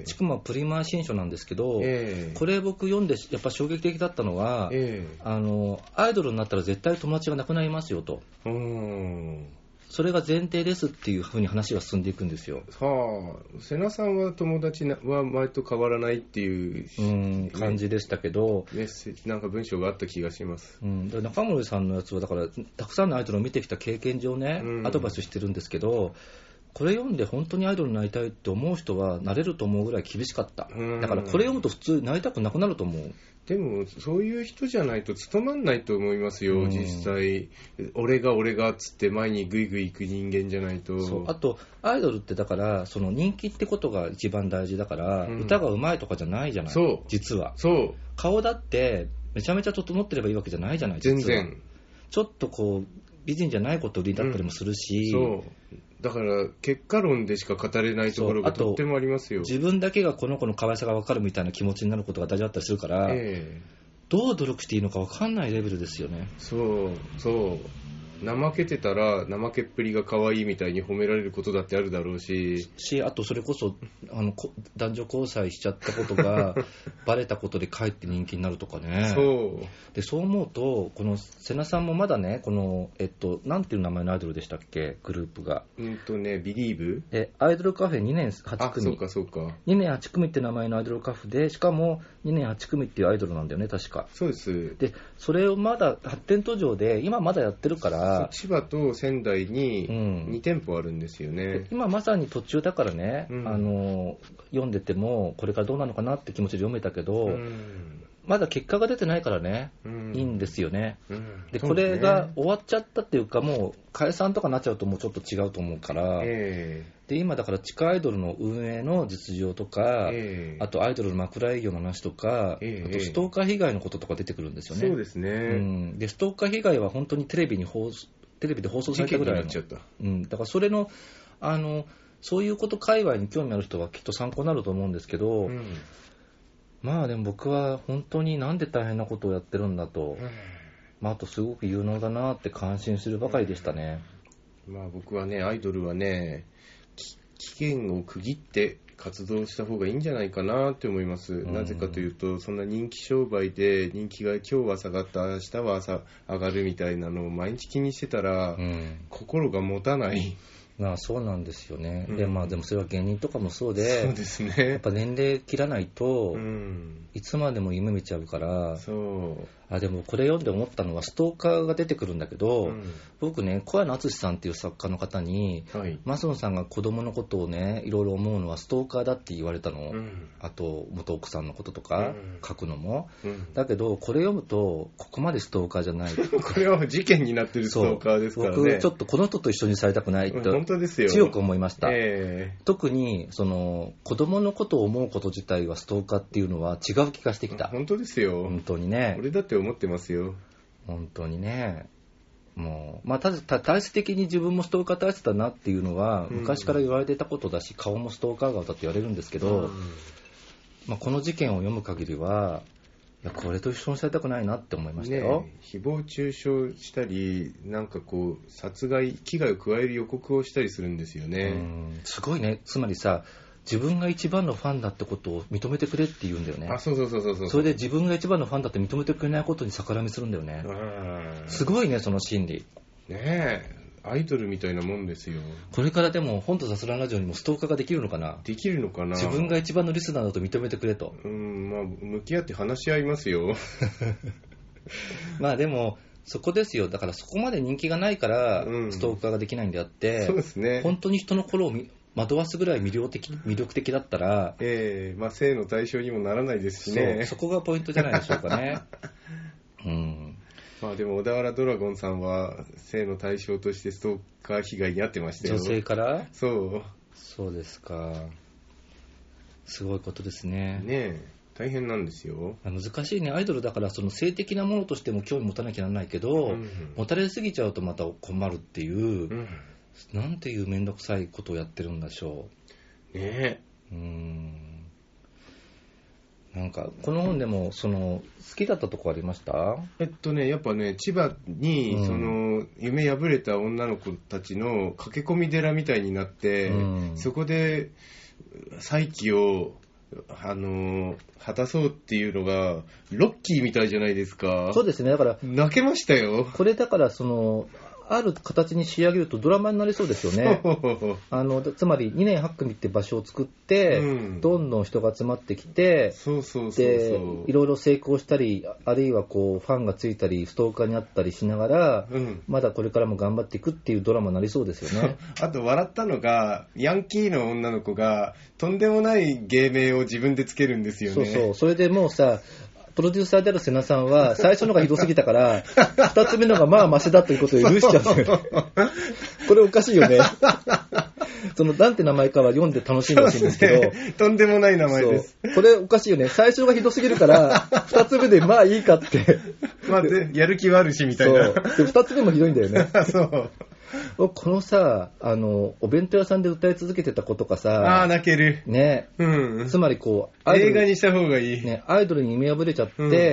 Speaker 1: ちくまプリマー新書なんですけど、えー、これ僕読んでやっぱ衝撃的だったのは、えー、あのアイドルになったら絶対友達がなくなりますよと。うーん、それが前提ですっていう風に話が進んでいくんですよ。
Speaker 2: はあ、瀬名さんは友達は前と変わらないっていう、
Speaker 1: うん感じでしたけど、
Speaker 2: メッセージなんか文章があった気がします。
Speaker 1: うん、で中森さんのやつはだからたくさんのアイドルを見てきた経験上ね、うん、アドバイスしてるんですけど、これ読んで本当にアイドルになりたいって思う人はなれると思うぐらい厳しかった、うん、だからこれ読むと普通なりたくなくなると思う。
Speaker 2: でもそういう人じゃないと務まんないと思いますよ、うん、実際俺が俺がっつって前にグイグイ行く人間じゃないと。
Speaker 1: そう、あとアイドルってだからその人気ってことが一番大事だから、うん、歌が上手いとかじゃないじゃない。
Speaker 2: そう
Speaker 1: 実は
Speaker 2: そう
Speaker 1: 顔だってめちゃめちゃ整ってればいいわけじゃないじゃない。
Speaker 2: 全然
Speaker 1: ちょっとこう美人じゃないこと売りだったりもするし、
Speaker 2: うん、そうだから結果論でしか語れないところがとってもありますよ。
Speaker 1: 自分だけがこの子の可愛さが分かるみたいな気持ちになることが大事だったりするから、えー、どう努力していいのか分かんないレベルですよね。
Speaker 2: そうそう怠けてたら怠けっぷりが可愛いみたいに褒められることだってあるだろうし、
Speaker 1: しあとそれこそあの男女交際しちゃったことがバレたことでかえって人気になるとかね。
Speaker 2: そう
Speaker 1: でそう思うとこの瀬名さんもまだねこのえっとなんていう名前のアイドルでしたっけグループが。
Speaker 2: うんとねビリーブ
Speaker 1: でアイドルカフェにねんはち組。
Speaker 2: あそうかそうか
Speaker 1: にねんはち組って名前のアイドルカフェでしかもにねんはち組っていうアイドルなんだよね確か。
Speaker 2: そうです。
Speaker 1: でそれをまだ発展途上で今まだやってるから
Speaker 2: 千葉と仙台にに店舗あるんですよね、うん、
Speaker 1: 今まさに途中だからね、うん、あの読んでてもこれからどうなのかなって気持ちで読めたけど、うん、まだ結果が出てないからね、うん、いいんですよね、うん、でこれが終わっちゃったっていうかもう解散とかなっちゃうともうちょっと違うと思うから、えー、で今だから地下アイドルの運営の実情とか、えー、あとアイドルの枕営業の話とか、えー、あとストーカー被害のこととか出てくるんですよね。
Speaker 2: そうですね、うん、
Speaker 1: でストーカー被害は本当にテレビに放送テレビで放送されたぐらいの、うん、だからそれの、あのそういうこと界隈に興味ある人はきっと参考になると思うんですけど、うん、まあでも僕は本当になんで大変なことをやってるんだと、うんまあ、あとすごく有能だなって感心するばかりでしたね、
Speaker 2: うん、まあ僕はねアイドルはね期限を区切って活動した方がいいんじゃないかなって思います、うん、なぜかというとそんな人気商売で人気が今日は下がった明日は朝上がるみたいなのを毎日気にしてたら、うん、心が持たない。
Speaker 1: まあそうなんですよね、うん、でまあでもそれは芸人とかもそうで、
Speaker 2: そうですね、
Speaker 1: やっぱ年齢切らないと、うん、いつまでも夢見ちゃうから。
Speaker 2: そう
Speaker 1: あでもこれ読んで思ったのはストーカーが出てくるんだけど、うん、僕ね小谷敦さんっていう作家の方に、はい、増野さんが子供のことをねいろいろ思うのはストーカーだって言われたの、うん、あと元奥さんのこととか、うん、書くのも、うん、だけどこれ読むとここまでストーカーじゃない
Speaker 2: これは事件になってるストーカーですからね。
Speaker 1: 僕ちょっとこの人と一緒にされたくないと
Speaker 2: 本当ですよ
Speaker 1: 強く思いました、
Speaker 2: えー、
Speaker 1: 特にその子供のことを思うこと自体はストーカーっていうのは違う気がしてきた。
Speaker 2: 本当ですよ
Speaker 1: 本当にね。
Speaker 2: 俺だって思ってますよ
Speaker 1: 本当にね。もうまあただ体質的に自分もストーカー体質だなっていうのは昔から言われてたことだし、うん、顔もストーカー顔だって言われるんですけど、うん、まあ、この事件を読む限りはいやこれと一緒にされたくないなって思いましたよ、
Speaker 2: ね、誹謗中傷したりなんかこう殺害危害を加える予告をしたりするんですよね。
Speaker 1: うん、すごいね。つまりさ自分が一番のファンだってことを認めてくれって言うんだよね。
Speaker 2: あ、そうそうそうそうそう。
Speaker 1: それで自分が一番のファンだって認めてくれないことに逆らみするんだよね。すごいねその心理。
Speaker 2: ねえ、アイドルみたいなもんですよ。
Speaker 1: これからでも本と雑談ラジオにもストーカーができるのかな。
Speaker 2: できるのかな。
Speaker 1: 自分が一番のリスナーだと認めてくれと。
Speaker 2: うん、まあ向き合って話し合いますよ。
Speaker 1: まあでもそこですよ。だからそこまで人気がないからストーカーができないんであって、うん、
Speaker 2: そうですね。
Speaker 1: 本当に人の心を惑わすぐらい魅力的、魅力的だったら、
Speaker 2: えーまあ、性の対象にもならないですしね。
Speaker 1: そ, そこがポイントじゃないでしょうかね。うん、
Speaker 2: まあでも小田原ドラゴンさんは性の対象としてストーカー被害に遭ってましたよ。
Speaker 1: 女性から。
Speaker 2: そう
Speaker 1: そうですか。すごいことですね。
Speaker 2: ねえ大変なんですよ。
Speaker 1: 難しいね。アイドルだからその性的なものとしても興味持たなきゃならないけど、うんうん、持たれすぎちゃうとまた困るっていう、うん、なんていうめんどくさいことをやってるんでしょ
Speaker 2: うねえ。
Speaker 1: うーんなんかこの本でもその好きだったとこありました？
Speaker 2: えっとねやっぱね千葉に、うん、その夢破れた女の子たちの駆け込み寺みたいになって、うん、そこで再起をあの果たそうっていうのがロッキーみたいじゃないですか。
Speaker 1: そうですね。だから
Speaker 2: 泣けましたよ。
Speaker 1: これだからそのある形に仕上げるとドラマになりそうですよね。あのつまりにねんはち組って場所を作って、うん、どんどん人が集まってきて、
Speaker 2: そうそうそうそう
Speaker 1: でいろいろ成功したりあるいはこうファンがついたりストーカーにあったりしながら、うん、まだこれからも頑張っていくっていうドラマになりそうですよね。
Speaker 2: あと笑ったのがヤンキーの女の子がとんでもない芸名を自分でつけるんですよね。
Speaker 1: そうそう。それでもうさプロデューサーである瀬名さんは最初のがひどすぎたから二つ目のがまあマシだということを許しちゃうんだよね。これおかしいよね。そのなんて名前かは読んで楽しんでほしいんですけど、
Speaker 2: ね、とんでもない名前です。
Speaker 1: これおかしいよね。最初がひどすぎるから二つ目でまあいいかって
Speaker 2: まあでやる気はあるしみたいな。
Speaker 1: そうで二つ目もひどいんだよね。
Speaker 2: そう
Speaker 1: このさ、あのお弁当屋さんで歌い続けてた子とかさ、
Speaker 2: ああ泣ける
Speaker 1: ね、
Speaker 2: うん、
Speaker 1: つまりこう
Speaker 2: 映画にした方がいい、
Speaker 1: ね、アイドルに夢破れちゃって、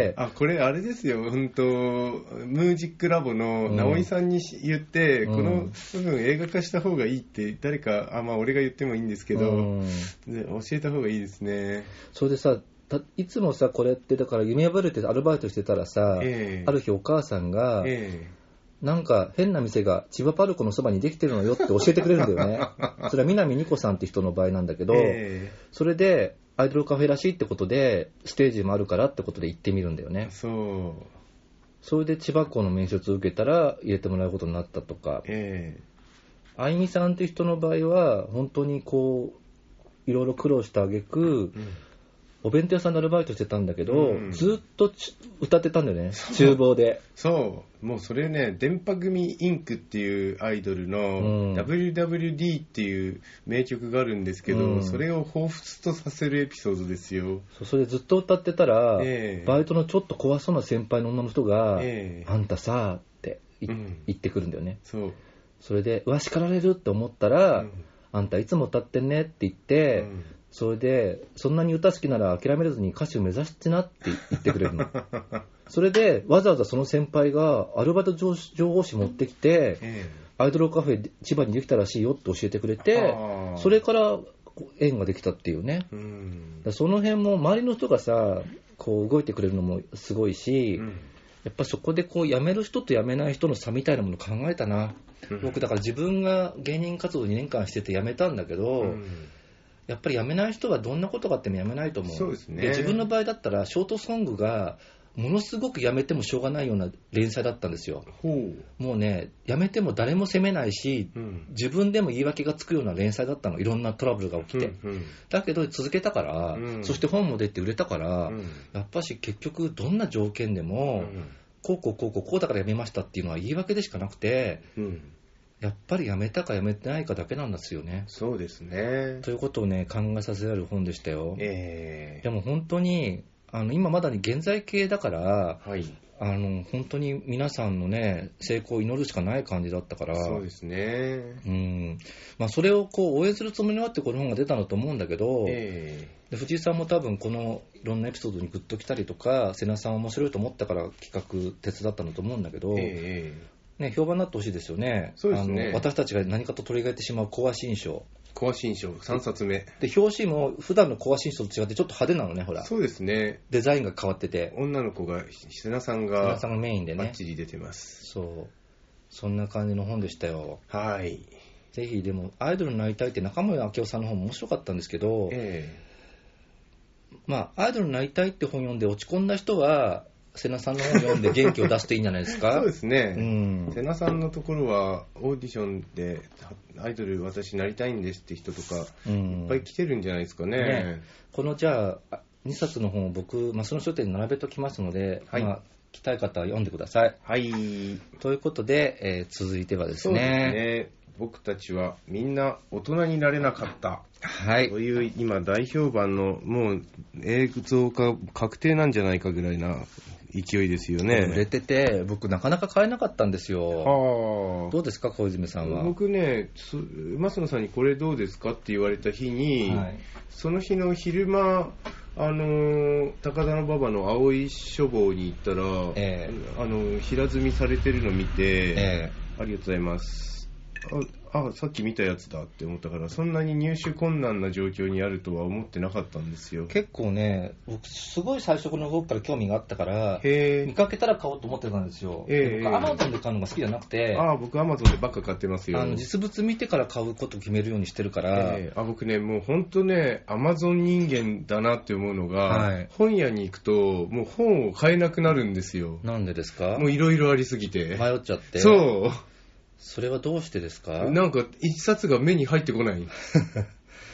Speaker 2: うん、あこれあれですよ、本当ムージックラボの直井さんに言って、うん、この部分映画化した方がいいって誰か、あまあ俺が言ってもいいんですけど、うん、で教えた方がいいですね。
Speaker 1: それでさ、いつもさこれってだから夢破れてアルバイトしてたらさ、えー、ある日お母さんが、えーなんか変な店が千葉パルコのそばにできてるのよって教えてくれるんだよね。それは南ニコさんって人の場合なんだけど、えー、それでアイドルカフェらしいってことでステージもあるからってことで行ってみるんだよね。
Speaker 2: そう。
Speaker 1: それで千葉校の面接を受けたら入れてもらうことになったとか、えー、あいみさんって人の場合は本当にこういろいろ苦労した挙句、うんお弁当屋さんのアルバイトしてたんだけど、うん、ずっと歌ってたんだよね、厨房で。
Speaker 2: そうもうそれね、電波組インクっていうアイドルの ダブリューダブリューディー っていう名曲があるんですけど、うん、それを彷彿とさせるエピソードですよ。
Speaker 1: そうそれずっと歌ってたら、えー、バイトのちょっと怖そうな先輩の女の人が、えー、あんたさって言、うん、ってくるんだよね。
Speaker 2: そう
Speaker 1: それでうわ叱られるって思ったら、うん、あんたいつも歌ってんねって言って、うんそれでそんなに歌好きなら諦めずに歌手を目指してなって言ってくれるの。それでわざわざその先輩がアルバイト情報誌持ってきて、えー、アイドルカフェ千葉にできたらしいよって教えてくれて、それから縁ができたっていうね。うんその辺も周りの人がさこう動いてくれるのもすごいし、うん、やっぱそこでこう辞める人と辞めない人の差みたいなものを考えたな、うん、僕だから自分が芸人活動にねんかんしてて辞めたんだけど、うんやっぱり辞めない人はどんなことがあっても辞めないと思う。
Speaker 2: そうですね。
Speaker 1: で自分の場合だったらショートソングがものすごく辞めてもしょうがないような連載だったんですよ。ほうもうね辞めても誰も責めないし、うん、自分でも言い訳がつくような連載だったの。いろんなトラブルが起きて、うんうん、だけど続けたから、うん、そして本も出て売れたから、うん、やっぱし結局どんな条件でも、うん、こうこうこうこうこうだから辞めましたっていうのは言い訳でしかなくて、うんやっぱり辞めたか辞めてないかだけなんですよね。
Speaker 2: そうですね。
Speaker 1: ということをね考えさせられる本でしたよ。えー、でも本当にあの今まだに現在形だから、はい、あの本当に皆さんのね成功を祈るしかない感じだったから。
Speaker 2: そうですね。
Speaker 1: うん、まあ、それをこう応援するつもりがあってこの本が出たんだと思うんだけど、えー、で藤井さんも多分このいろんなエピソードにグッときたりとか瀬名さん面白いと思ったから企画手伝ったんだと思うんだけど。えーね、評判になってほしいですよね。
Speaker 2: そうですね。
Speaker 1: あの私たちが何かと取り替えてしまうコア新書。
Speaker 2: コア新書さんさつめ
Speaker 1: で表紙も普段のコア新書と違ってちょっと派手なのね。ほら
Speaker 2: そうですね。
Speaker 1: デザインが変わってて
Speaker 2: 女の子が瀬名さんが
Speaker 1: 瀬名さんがメインでね
Speaker 2: バッチリ出てます。
Speaker 1: そうそんな感じの本でしたよ。
Speaker 2: はい
Speaker 1: ぜひでもアイドルになりたいって中森明夫さんの本も面白かったんですけど、えー、まあアイドルになりたいって本読んで落ち込んだ人は瀬名さんの本を読んで元気を出していいんじゃないですか。
Speaker 2: そうですね、うん、瀬名さんのところはオーディションでアイドル私なりたいんですって人とか、うん、いっぱい来てるんじゃないですか ね, ね
Speaker 1: このじゃあにさつの本を僕マスの書店に並べときますので、はいまあ、来たい方は読んでください。
Speaker 2: はい
Speaker 1: ということで、えー、続いてはですね、そうですね
Speaker 2: 僕たちはみんな大人になれなかった
Speaker 1: はい
Speaker 2: という今大評判のもう映像化確定なんじゃないかぐらいな勢いですよね。
Speaker 1: 売れてて僕なかなか買えなかったんですよ。はどうですか小泉さんは。
Speaker 2: 僕ね増野さんにこれどうですかって言われた日に、はい、その日の昼間あの高田馬場の葵書房に行ったら、えー、あの平積みされてるのを見て、えー、ありがとうございますああさっき見たやつだって思ったからそんなに入手困難な状況にあるとは思ってなかったんですよ。
Speaker 1: 結構ね僕すごい最初の頃から興味があったから見かけたら買おうと思ってたんですよ。えー、僕アマゾンで買うのが好きじゃなくて
Speaker 2: あ僕アマゾンでばっか買ってますよ。
Speaker 1: あの実物見てから買うことを決めるようにしてるから、
Speaker 2: えー、あ僕ねもう本当ねアマゾン人間だなって思うのが、はい、本屋に行くともう本を買えなくなるんですよ。
Speaker 1: なんでですか。
Speaker 2: もういろいろありすぎて
Speaker 1: 迷っちゃって。
Speaker 2: そう
Speaker 1: それはどうしてですか。
Speaker 2: なんか一冊が目に入ってこない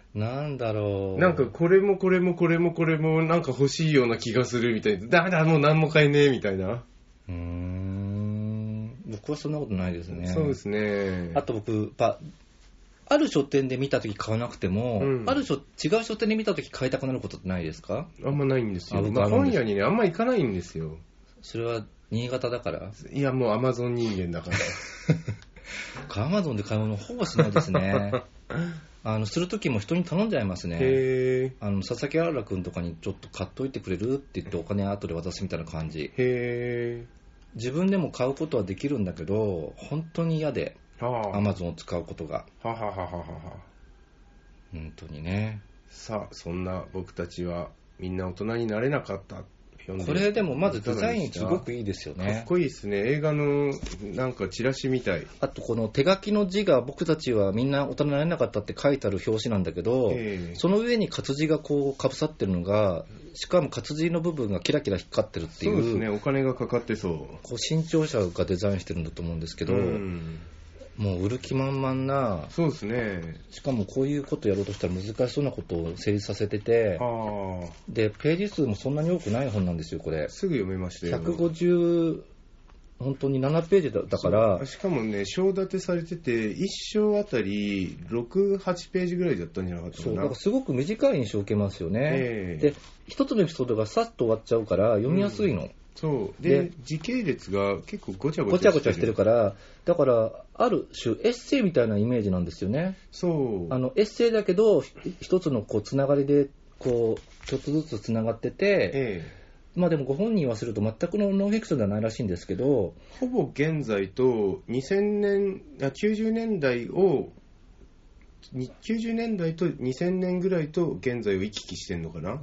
Speaker 1: なんだろう。
Speaker 2: なんかこれもこれもこれもこれもなんか欲しいような気がするみたいな。だめだ、もう何も買えねえみたいな。
Speaker 1: うーん。僕はそんなことないですね。
Speaker 2: そうですね。
Speaker 1: あと僕、ある書店で見たとき買わなくても、うん、ある書、違う書店で見たとき買いたくなることってないですか？
Speaker 2: あんまないんですよ。まあ、本屋にね、あんま行かないんですよ。
Speaker 1: それは新潟だから？
Speaker 2: いや、もうアマゾン人間だから。
Speaker 1: アマゾンで買い物ほぼしないですね。あのするときも人に頼んじゃいますね。
Speaker 2: へ
Speaker 1: あの佐々木あららくんとかにちょっと買っといてくれるって言ってお金後で渡すみたいな感じ。
Speaker 2: へ
Speaker 1: 自分でも買うことはできるんだけど本当に嫌で、アマゾンを使うことが。
Speaker 2: はははははは。
Speaker 1: 本当にね。
Speaker 2: さあ、そんな僕たちはみんな大人になれなかった。
Speaker 1: これでもまずデザインすごくいいですよね。
Speaker 2: かっこいいですね。映画のなんかチラシみたい。
Speaker 1: あとこの手書きの字が僕たちはみんな大人になれなかったって書いてある表紙なんだけど、その上に活字がこうかぶさってるのが、しかも活字の部分がキラキラ光ってるっていう。
Speaker 2: そうですね。お金がかかってそう。
Speaker 1: こう新潮社がデザインしてるんだと思うんですけど、うんもう売る気満々な。
Speaker 2: そうですね。
Speaker 1: しかもこういうことやろうとしたら難しそうなことを成立させてて、
Speaker 2: あ
Speaker 1: でページ数もそんなに多くない本なんですよこれ。
Speaker 2: すぐ読めましたよ。
Speaker 1: ひゃくごじゅう本当にななページだから。
Speaker 2: しかもね章立てされてていっ章あたりろく、はちページぐらいだったんじゃなかったかな。
Speaker 1: そうだからすごく短い印象を受けますよね、
Speaker 2: えー、
Speaker 1: で一つのエピソードがさっと終わっちゃうから読みやすいの、うん
Speaker 2: そうで, で時系列が結構ごちゃごちゃしてる
Speaker 1: ごちゃごちゃしてるからだからある種エッセイみたいなイメージなんですよね。
Speaker 2: そう
Speaker 1: あのエッセイだけど一つのこうつながりでこうちょっとずつつながってて、
Speaker 2: ええ、
Speaker 1: まあでもご本人はすると全くのノンフィクションではないらしいんですけど、
Speaker 2: ほぼ現在とにせんねんあきゅうじゅうねんだいをきゅうじゅうねんだいとにせんねんぐらいと現在を行き来してんのかな、
Speaker 1: うん、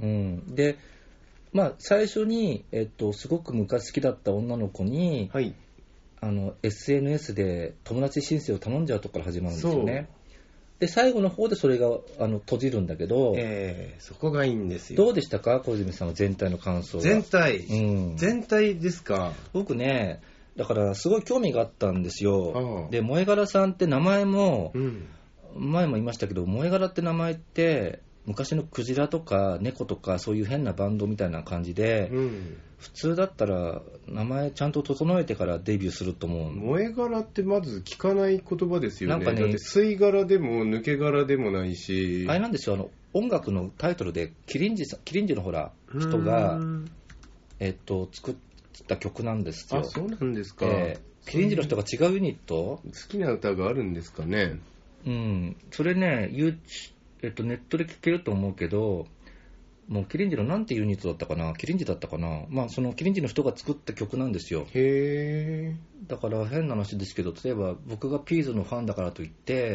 Speaker 1: でまあ、最初に、えっと、すごく昔好きだった女の子に、
Speaker 2: はい、
Speaker 1: あの エスエヌエス で友達申請を頼んじゃうとこから始まるんですよね。で最後の方でそれがあの閉じるんだけど、
Speaker 2: えー、そこがいいんですよ。
Speaker 1: どうでしたか小泉さんは全体の感想は。
Speaker 2: 全体、
Speaker 1: うん、
Speaker 2: 全体ですか。
Speaker 1: 僕ねだからすごい興味があったんですよ。で萌え柄さんって名前も、うん、前も言いましたけど萌え柄って名前って昔のクジラとか猫とかそういう変なバンドみたいな感じで、うん、普通だったら名前ちゃんと整えてからデビューすると思う。
Speaker 2: 萌え柄ってまず聞かない言葉ですよ ね, なんかねだって吸い殻でも抜け殻でもないし
Speaker 1: あれなんですよ。あの音楽のタイトルでキリンジさキリンジのほら人が、えっと、作った曲なんですよ。
Speaker 2: あ、そうなんですか、
Speaker 1: えー、キリンジの人が違うユニット
Speaker 2: 好きな歌があるんですかね。
Speaker 1: うんそれね言うえっと、ネットで聞けると思うけど、もうキリンジのなんてユニットだったかな、キリンジだったかな、まあそのキリンジの人が作った曲なんですよ。
Speaker 2: へ
Speaker 1: ー。だから変な話ですけど、例えば僕がピーズのファンだからといって、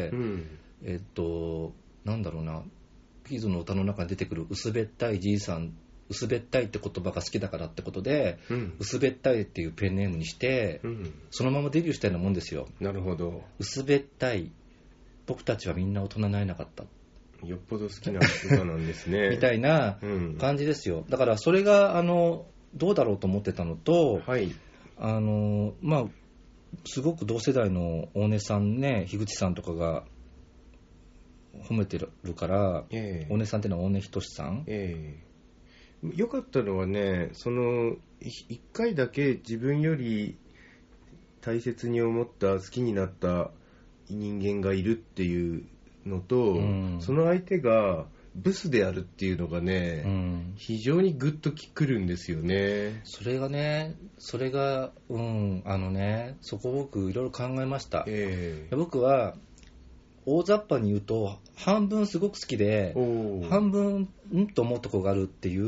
Speaker 1: うん、えっとなんだろうな、ピーズの歌の中に出てくる薄べったいじいさん、薄べったいって言葉が好きだからってことで、うん、薄べったいっていうペンネームにして、うん、そのままデビューしたようなもんですよ。
Speaker 2: なるほど。
Speaker 1: 薄べったい、僕たちはみんな大人になれなかった。
Speaker 2: よっぽど好きな歌なんですね
Speaker 1: みたいな感じですよ、うん、だからそれがあのどうだろうと思ってたのと、
Speaker 2: はい、
Speaker 1: あのまあすごく同世代の大根さんね、樋口さんとかが褒めてるから、えー、大根さんってのは大根仁さん、
Speaker 2: えー、よかったのはね、そのいっかいだけ自分より大切に思った好きになった人間がいるっていうのと、うん、その相手がブスであるっていうのがね、うん、非常にグッとくるんですよね。
Speaker 1: それがね、それが、うん、あのね、そこ僕いろいろ考えました、えー、僕は大雑把に言うと半分すごく好きで半分んと思うとこがあるっていう、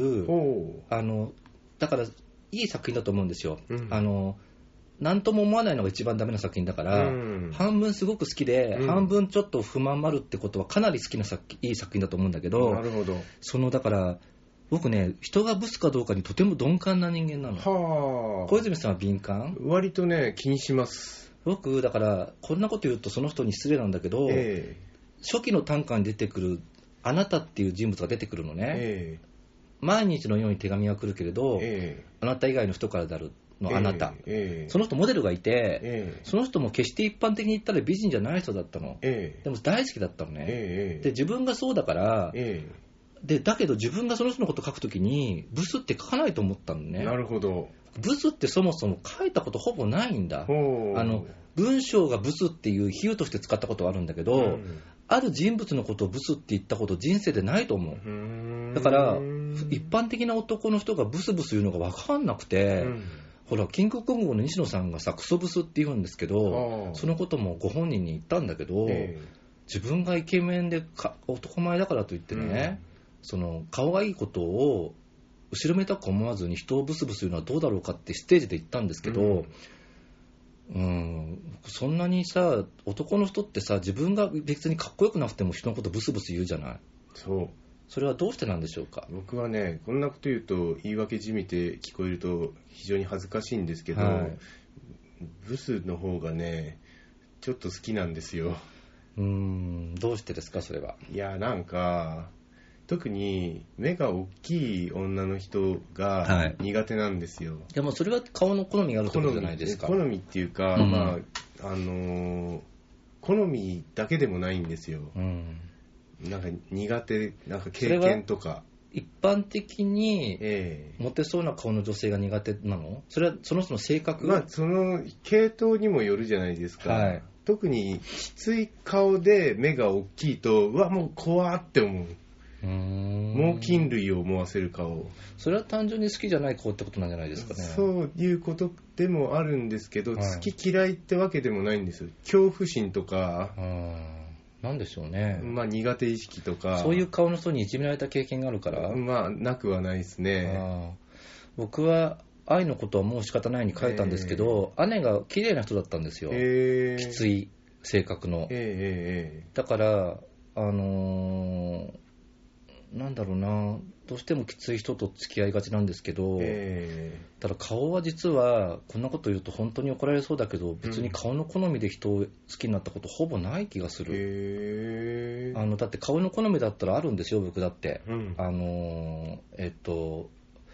Speaker 1: あのだからいい作品だと思うんですよ、うん、あの何とも思わないのが一番ダメな作品だから、うん、半分すごく好きで、うん、半分ちょっと不満もあるってことはかなり好きな作いい作品だと思うんだけど、
Speaker 2: なるほど。
Speaker 1: そのだから僕ね、人がブスかどうかにとても鈍感な人間なの。はあ。小泉さんは敏感？
Speaker 2: 割とね気にします。
Speaker 1: 僕だからこんなこと言うとその人に失礼なんだけど、えー、初期の短歌に出てくるあなたっていう人物が出てくるのね、えー、毎日のように手紙が来るけれど、えー、あなた以外の人からである、 のあなた、えーえー、その人モデルがいて、えー、その人も決して一般的に言ったら美人じゃない人だったの、えー、でも大好きだったのね、えー、で自分がそうだから、えー、でだけど自分がその人のこと書くときにブスって書かないと思ったのね。
Speaker 2: なるほど。
Speaker 1: ブスってそもそも書いたことほぼないんだ。あの文章がブスっていう比喩として使ったことはあるんだけど、うん、ある人物のことをブスって言ったこと人生でないと思う。うだから一般的な男の人がブスブス言うのが分かんなくて、うん、ほらキングコングの西野さんがさクソブスって言うんですけど、そのこともご本人に言ったんだけど、えー、自分がイケメンでか男前だからといってね、うん、その顔がいいことを後ろめたく思わずに人をブスブス言うのはどうだろうかってステージで言ったんですけど、うんうん、そんなにさ男の人ってさ自分が別にかっこよくなくても人のことブスブス言うじゃない。
Speaker 2: そう。
Speaker 1: それはどうしてなんでしょうか。
Speaker 2: 僕はねこんなこと言うと言い訳じみて聞こえると非常に恥ずかしいんですけど、はい、ブスの方がねちょっと好きなんですよ。
Speaker 1: うーんどうしてですかそれは。
Speaker 2: いやなんか特に目が大きい女の人が苦手なんですよ、はい、
Speaker 1: でもそれは顔の好みがあるってことじゃないですか。
Speaker 2: 好み、好みっていうか、うん、まああのー、好みだけでもないんですよ、うん、なんか苦手なんか経験とか。
Speaker 1: 一般的にモテそうな顔の女性が苦手なの？それはその人の性格？
Speaker 2: まあその系統にもよるじゃないですか、はい、特にきつい顔で目が大きいとうわもう怖って思う。うーん猛禽類を思わせる顔。
Speaker 1: それは単純に好きじゃない顔ってことなんじゃないですかね。
Speaker 2: そういうことでもあるんですけど、はい、好き嫌いってわけでもないんですよ。恐怖心とか
Speaker 1: なんでしょうね、
Speaker 2: まあ、苦手意識とか
Speaker 1: そういう顔の人にいじめられた経験があるから。
Speaker 2: まあなくはないですね。
Speaker 1: あ僕は愛のことはもう仕方ないに書いたんですけど、えー、姉が綺麗な人だったんですよ、えー、きつい性格の、えー、だからあのーなんだろうなどうしてもきつい人と付き合いがちなんですけど、えー、ただ顔は実はこんなこと言うと本当に怒られそうだけど別に顔の好みで人を好きになったことほぼない気がする、えー、あのだって顔の好みだったらあるんですよ僕だって、うん、あのえっと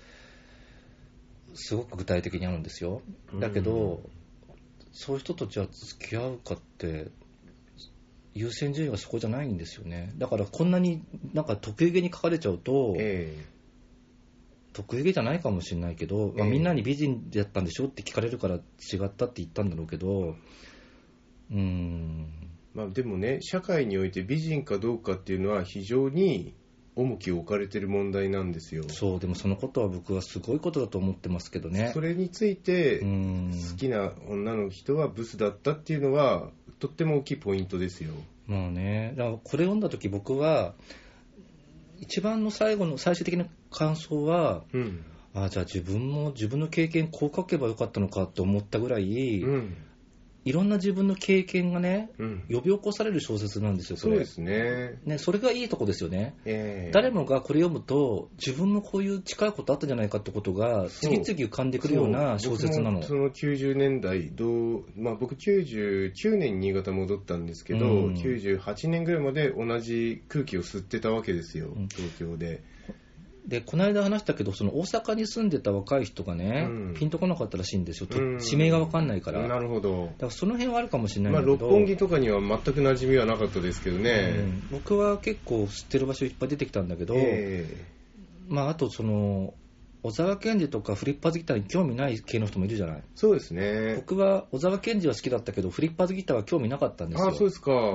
Speaker 1: すごく具体的にあるんですよ。だけど、うん、そういう人とじゃあ付き合うかって優先順位はそこじゃないんですよね。だからこんなになんか得意げに書かれちゃうと、えー、得意げじゃないかもしれないけど、えーまあ、みんなに美人だったんでしょって聞かれるから違ったって言ったんだろうけど、うーん、
Speaker 2: まあ、でもね社会において美人かどうかっていうのは非常に重きを置かれてる問題なんですよ。
Speaker 1: そうでもそのことは僕はすごいことだと思ってますけどね。
Speaker 2: それについて好きな女の人はブスだったっていうのはとっても大きいポイントですよ。
Speaker 1: まあね、だからこれ読んだ時僕は一番の最後の最終的な感想は、うん、あじゃあ自分も自分の経験こう書けばよかったのかと思ったぐらい、うん、いろんな自分の経験がね、うん、呼び起こされる小説なんですよこれ。
Speaker 2: そうですね。
Speaker 1: ね、それがいいとこですよね、えー、誰もがこれ読むと自分もこういう近いことあったんじゃないかってことが次々浮かんでくるような小説なの。
Speaker 2: そのきゅうじゅうねんだいどう、まあ、僕きゅうじゅうきゅうねんに新潟戻ったんですけど、うん、きゅうじゅうはちねんぐらいまで同じ空気を吸ってたわけですよ、うん、東京で。
Speaker 1: でこの間話したけどその大阪に住んでた若い人がね、うん、ピンとこなかったらしいんですよ、うん、地名が分かんないから。
Speaker 2: なるほど。
Speaker 1: だからその辺はあるかもしれないんだけど、
Speaker 2: まあ、六本木とかには全く馴染みはなかったですけどね、うん、
Speaker 1: 僕は結構知ってる場所いっぱい出てきたんだけど、えーまあ、あとその小沢健二とかフリッパーズギターに興味ない系の人もいるじゃない。
Speaker 2: そうですね。
Speaker 1: 僕は小沢健二は好きだったけどフリッパーズギターは興味なかったんですよ。
Speaker 2: あ、そうですか、
Speaker 1: うん、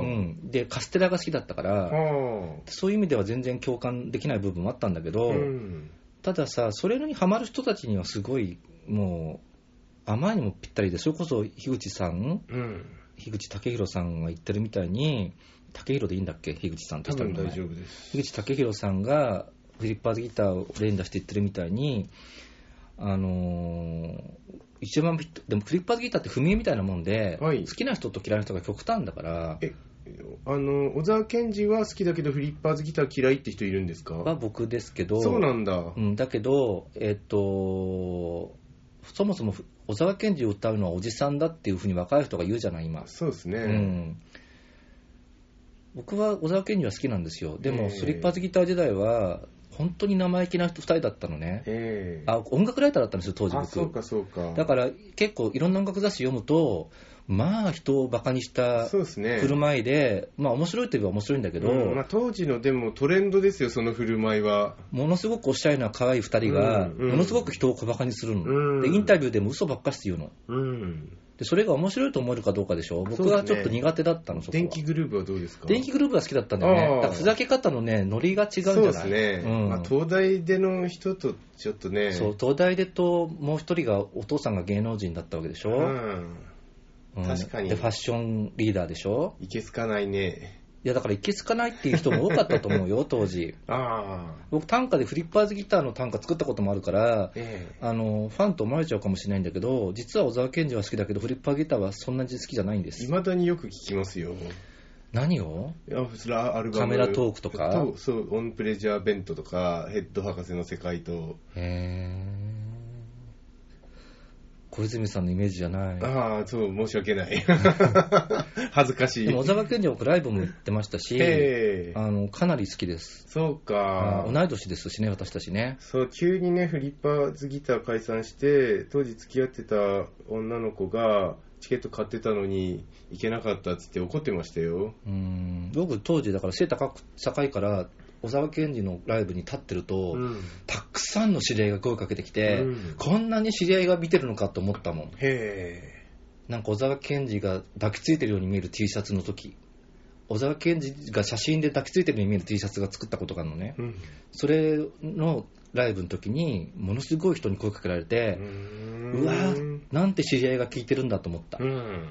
Speaker 1: でカステラが好きだったからそういう意味では全然共感できない部分もあったんだけど、うん、たださそれにハマる人たちにはすごいもう甘いにもぴったりで、それこそ樋口さん、うん、樋口武宏さんが言ってるみたいに、武宏でいいんだっけ樋口さんって
Speaker 2: 言ったら大丈夫です。
Speaker 1: 樋口武宏さんがフリッパーズギターを連打して言ってるみたいに、あのー、一番でもフリッパーズギターって踏み絵みたいなもんで、はい、好きな人と嫌いな人が極端だから。
Speaker 2: えあの小沢健二は好きだけどフリッパーズギター嫌いって人いるんですか？
Speaker 1: は僕ですけど。
Speaker 2: そうなんだ、
Speaker 1: うん、だけど、えっと、そもそも小沢健二を歌うのはおじさんだっていうふうに若い人が言うじゃない今。
Speaker 2: そうですね、
Speaker 1: うん、僕は小沢健二は好きなんですよ。でもフリッパーズギター時代は本当に生意気な人ふたりだったのね。あ、音楽ライターだったんですよ当時僕。
Speaker 2: あ、そうかそうか。
Speaker 1: だから結構いろんな音楽雑誌読むと、まあ人をバカにした振る舞いで、まあ面白いといえば面白いんだけど、
Speaker 2: うん、まあ、当時のでもトレンドですよ、その振る舞いは。
Speaker 1: ものすごくおしゃれな可愛いふたりが、うんうん、ものすごく人を小バカにするの、うん、でインタビューでも嘘ばっかし言うの、うん、でそれが面白いと思えるかどうかでしょ。僕はちょっと苦手だったの、そこは。
Speaker 2: 電気グループはどうですか？
Speaker 1: 電気グループは好きだったんだよね。だからふざけ方のねノリが違うんじゃない？
Speaker 2: そうですね、うんまあ、東大での人とちょっとね、
Speaker 1: そう東大でともう一人がお父さんが芸能人だったわけでしょ、うん
Speaker 2: うん、確かに。
Speaker 1: でファッションリーダーでしょ。
Speaker 2: いけつかないね。
Speaker 1: いやだからいけつかないっていう人も多かったと思うよ当時。あ僕短歌でフリッパーズギターの短歌作ったこともあるから、えー、あのファンと思われちゃうかもしれないんだけど、実は小沢健二は好きだけどフリッパーギターはそんなに好きじゃないんです。
Speaker 2: 未だによく聞きますよ。
Speaker 1: 何を？
Speaker 2: いやそれはアルバム、
Speaker 1: カメラトークとか
Speaker 2: そう、オンプレジャーベントとかヘッド博士の世界と。へー、
Speaker 1: 小泉さんのイメージじゃない。
Speaker 2: ああ、そう、申し訳ない恥ずかしい。
Speaker 1: でも小沢健二は僕ライブも行ってましたし、あのかなり好きです。
Speaker 2: そうか、
Speaker 1: 同い年ですしね、私たちね。
Speaker 2: そう、急にねフリッパーズギター解散して当時付き合ってた女の子がチケット買ってたのに行けなかったっつって怒ってましたよ。
Speaker 1: うーん、僕当時だから背高く高いから小沢健二のライブに立ってると、うん、たくさんの知り合いが声かけてきて、うん、こんなに知り合いが見てるのかと思ったもん。へー、なんか小沢健二が抱きついてるように見える T シャツの時、小沢健二が写真で抱きついてるように見える T シャツが作ったことがあるのね、うん、それのライブの時にものすごい人に声かけられて、うーん、うわーなんて知り合いが聞いてるんだと思った、うん、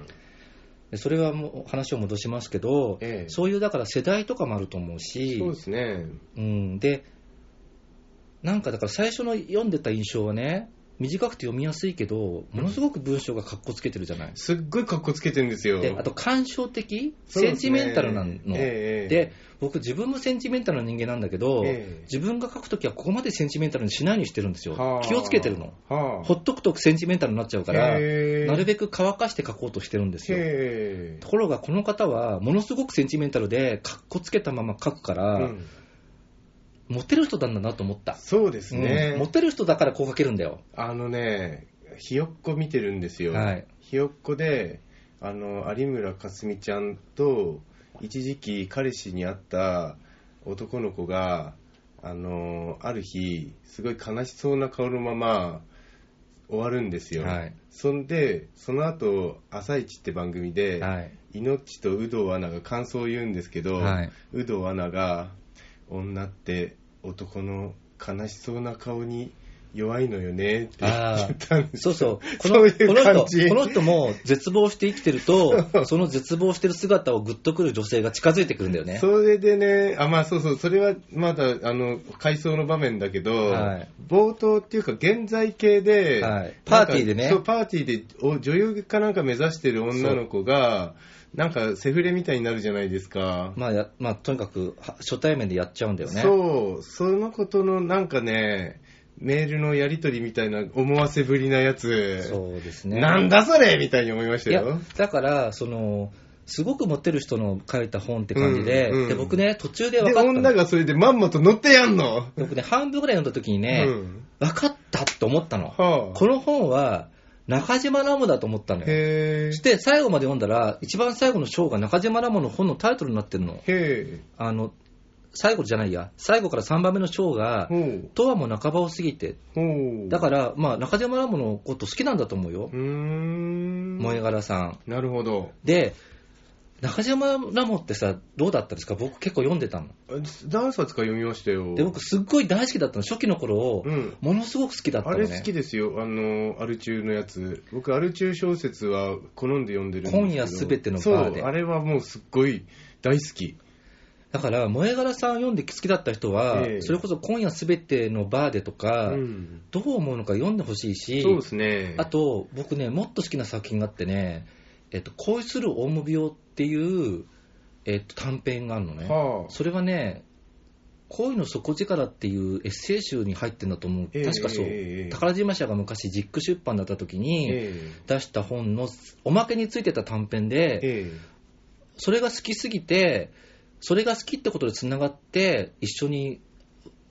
Speaker 1: それはもう話を戻しますけど、ええ、そういうだから世代とかもあると思うし、
Speaker 2: そうですね、
Speaker 1: うん、でなんかだから最初の読んでた印象はね、短くて読みやすいけどものすごく文章がカッコつけてるじゃない、うん、
Speaker 2: すっごいカッコつけてるんですよ。
Speaker 1: であと感傷的、センチメンタルなの、ええ、で僕自分もセンチメンタルな人間なんだけど、ええ、自分が書くときはここまでセンチメンタルにしないようにしてるんですよ。気をつけてるの、はあ、ほっとくとセンチメンタルになっちゃうからなるべく乾かして書こうとしてるんですよ。ところがこの方はものすごくセンチメンタルでカッコつけたまま書くから、うん、モテる人なんだなと思った。
Speaker 2: そうですね、
Speaker 1: うん、モテる人だからこう書けるんだよ。
Speaker 2: あのね、ひよっこ見てるんですよ、はい、ひよっこであの有村架純ちゃんと一時期彼氏に会った男の子があのある日すごい悲しそうな顔のまま終わるんですよ、はい、そんでその後朝一って番組で、はい、命と有働アナが感想を言うんですけど、はい、有働アナが女って男の悲しそうな顔に弱いのよねって言ったんです。
Speaker 1: そうそう、この、この人、この人も絶望して生きてるとその絶望してる姿をグッとくる女性が近づいてくるんだよね。
Speaker 2: それでね、あ、まあそうそう、それはまだあの回想の場面だけど、はい、冒頭っていうか現在形で、はい、
Speaker 1: パーティーでね、
Speaker 2: そうパーティーで女優かなんか目指してる女の子がなんかセフレみたいになるじゃないですか。
Speaker 1: まあや、まあ、とにかく初対面でやっちゃうんだよね。
Speaker 2: そう、そのことのなんかね、メールのやり取りみたいな思わせぶりなやつ、
Speaker 1: そうですね、
Speaker 2: なんだそれみたいに思いましたよ。
Speaker 1: いやだからそのすごくモテる人の書いた本って感じで、うんうん、で僕ね途中で分かったの。
Speaker 2: で女がそれでまんまと乗ってやんの。
Speaker 1: 僕ね半分ぐらい読んだ時にね、うん、分かったって思ったの、はあ、この本は中島ラモだと思ったのよ。へー。そして最後まで読んだら一番最後の章が中島ラモの本のタイトルになってるの。へー。あの最後じゃないや、最後からさんばんめの章がとわも半ばを過ぎて、だからまあ中島ラモのこと好きなんだと思うよ。うーん、萌え柄さん。
Speaker 2: なるほど。
Speaker 1: で中島ラモってさどうだったですか？僕結構読んでたの。
Speaker 2: 何冊か読みましたよ。
Speaker 1: で僕すっごい大好きだったの、初期の頃を、うん、ものすごく好きだったのね。
Speaker 2: あれ好きですよ、あのアル中のやつ。僕アル中小説は好んで読んでるんですけど、
Speaker 1: 今夜すべてのバーで。
Speaker 2: そう、あれはもうすっごい大好き
Speaker 1: だから萌え柄さん読んで好きだった人は、えー、それこそ今夜すべてのバーでとか、うん、どう思うのか読んでほしいし、
Speaker 2: そうですね。
Speaker 1: あと僕ねもっと好きな作品があってね、えっと、恋するオウム病っていう、えっと、短編があるのね、はあ、それはね恋の底力っていうエッセイ集に入ってるんだと思う、えー、確かそう、えー、宝島社が昔ジック出版だった時に出した本のおまけについてた短編で、えー、それが好きすぎてそれが好きってことでつながって一緒に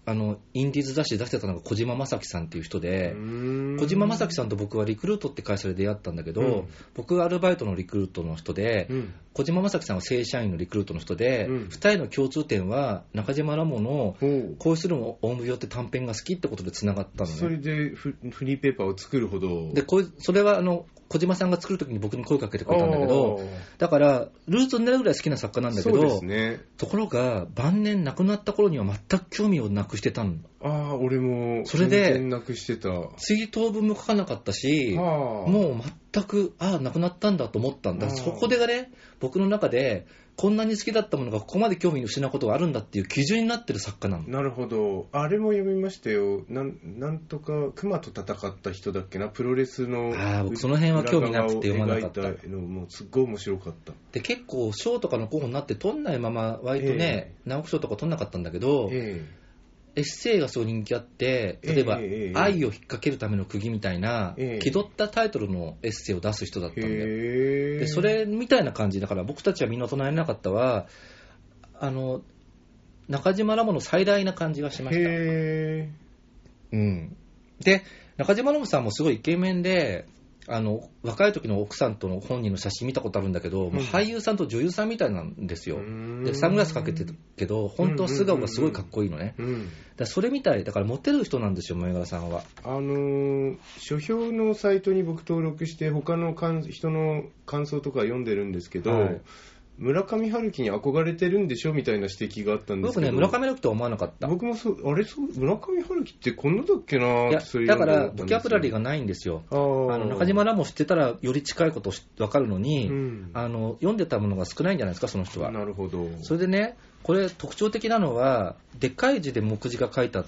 Speaker 1: あのインディーズ雑誌出してたのが小島正樹さんっていう人で、小島正樹さんと僕はリクルートって会社で出会ったんだけど、うん、僕がアルバイトのリクルートの人で、うん、小島正樹さんは正社員のリクルートの人で、うん、ふたりの共通点は中島ラモの恋するオウム病って短編が好きってことでつながったのね。
Speaker 2: それで フ, フリーペーパーを作るほど
Speaker 1: で、こそれはあの小島さんが作るときに僕に声かけてくれたんだけど、だからルーツになるぐらい好きな作家なんだけど、
Speaker 2: そうですね、
Speaker 1: ところが晩年亡くなった頃には全く興味をなくしてたの。
Speaker 2: ああ、俺も
Speaker 1: それで
Speaker 2: なくしてた。
Speaker 1: 追悼文も書かなかったし、もう全くああ亡くなったんだと思ったんだ。そこでがね、僕の中でこんなに好きだったものがここまで興味を失うことがあるんだっていう基準になってる作家なの。
Speaker 2: なるほど。あれも読みましたよ。なん、なんとか熊と戦った人だっけな、プロレスの。
Speaker 1: ああ、僕その辺は興味なくて読まなかった。
Speaker 2: のもうすっごい面白かった。
Speaker 1: で、結構賞とかの候補になって取んないまま割とね、えー、直木賞とか取んなかったんだけど、えーエッセイがすごい人気あって、例えば、えー、愛を引っ掛けるための釘みたいな、えー、気取ったタイトルのエッセイを出す人だったんだよ。で、それみたいな感じだから、僕たちはみんな唱えなかったは、あの、中島ラモの最大な感じがしました。
Speaker 2: へ
Speaker 1: ーうん。で、中島ラモさんもすごいイケメンで、あの若い時の奥さんとの本人の写真見たことあるんだけど、うん、俳優さんと女優さんみたいなんですよ。でサングラスかけてるけど本当は素顔がすごいかっこいいのね、うんうんうん、だそれみたいだからモテる人なんですよ、前川さんは。
Speaker 2: あのー、書評のサイトに僕登録して他の人の感想とか読んでるんですけど、はい、村上春樹に憧れてるんでしょみたいな指摘があったんですけど、
Speaker 1: 僕ね、村上春樹とは思わなかった。
Speaker 2: 僕もそう、あれそう、村上春樹ってこんなだっけな。
Speaker 1: いや、だからボキャブラリーがないんですよ。ああの中島らも知ってたらより近いこと分かるのに、うん、あの読んでたものが少ないんじゃないですか、その人は。
Speaker 2: なるほど。
Speaker 1: それでね、これ特徴的なのはでっかい字で目次が書いてあって、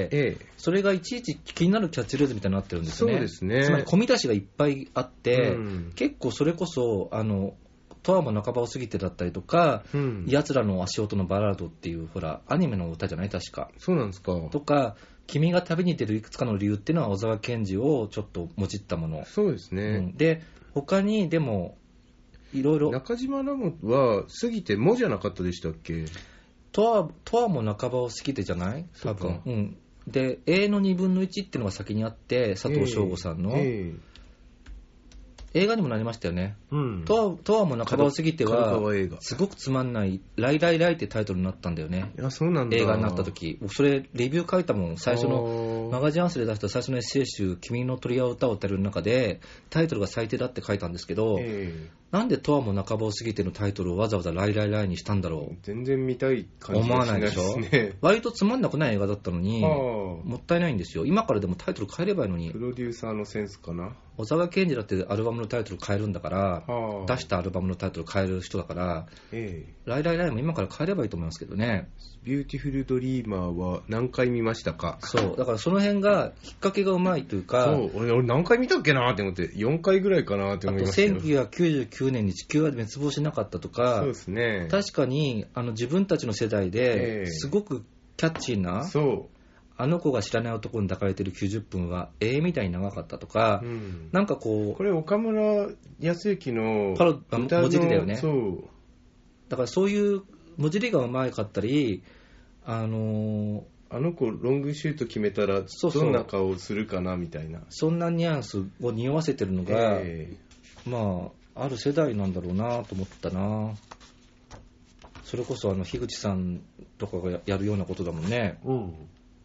Speaker 1: ええ、それがいちいち気になるキャッチフレーズみたいになってるんですよね。
Speaker 2: そうですね。
Speaker 1: つまり込み出しがいっぱいあって、うん、結構それこそあのとはも半ばを過ぎてだったりとか、うん、奴らの足音のバラードっていうほらアニメの歌じゃない確か。
Speaker 2: そうなんですか。
Speaker 1: とか君が旅に出るいくつかの理由っていうのは小沢健二をちょっともじったもの。
Speaker 2: そうですね、うん、
Speaker 1: で他にでもいろいろ
Speaker 2: 中島ラモは過ぎてもじゃなかったでしたっけ。
Speaker 1: とはとはも半ばを過ぎてじゃない多分。うん、で A のにぶんのいちっていうのが先にあって佐藤翔吾さんの、えーえー映画にもなりましたよね、うん、とはも半ばを過ぎてはすごくつまんないライライライってタイトルになったんだよね。
Speaker 2: いやそうなんだ。
Speaker 1: 映画になった時僕それレビュー書いたもん。最初のマガジンアンスで出した最初のエッセイ集君の鳥や歌を歌る中でタイトルが最低だって書いたんですけど、えー、なんでとはも半ばを過ぎてのタイトルをわざわざライライライにしたんだろう。
Speaker 2: 全然見たい感じがしないですね。思わないでしょ。
Speaker 1: 割とつまんなくない映画だったのにもったいないんですよ。今からでもタイトル変えればいいのに。
Speaker 2: プロデューサーのセンスかな。
Speaker 1: 小沢健二だってアルバムのタイトル変えるんだから、出したアルバムのタイトル変える人だから、ええ、ライライライも今から変えればいいと思いますけどね。
Speaker 2: ビューティフルドリーマーは何回見ましたか。
Speaker 1: そうだからその辺がきっかけがうまいというか。
Speaker 2: そう 俺, 俺何回見たっけなって思ってよんかいぐらいかなって思いましたよ。
Speaker 1: あとせんきゅうひゃくきゅうじゅうきゅうねんに地球は滅亡しなかったとか。
Speaker 2: そうですね。
Speaker 1: 確かにあの自分たちの世代ですごくキャッチーな、ええ、そうあの子が知らない男に抱かれてるきゅうじゅっぷんはええみたいに長かったとか、うん、なんかこう
Speaker 2: これ岡村康之の
Speaker 1: パロ文字りだよね。そうだからそういう文字りがうまかったり、あのー、
Speaker 2: あの子ロングシュート決めたらどんな顔するかなみたいな、
Speaker 1: そんなニュアンスを匂わせてるのが、えー、まあある世代なんだろうなと思ったな。それこそあの樋口さんとかがやるようなことだもんね、うん、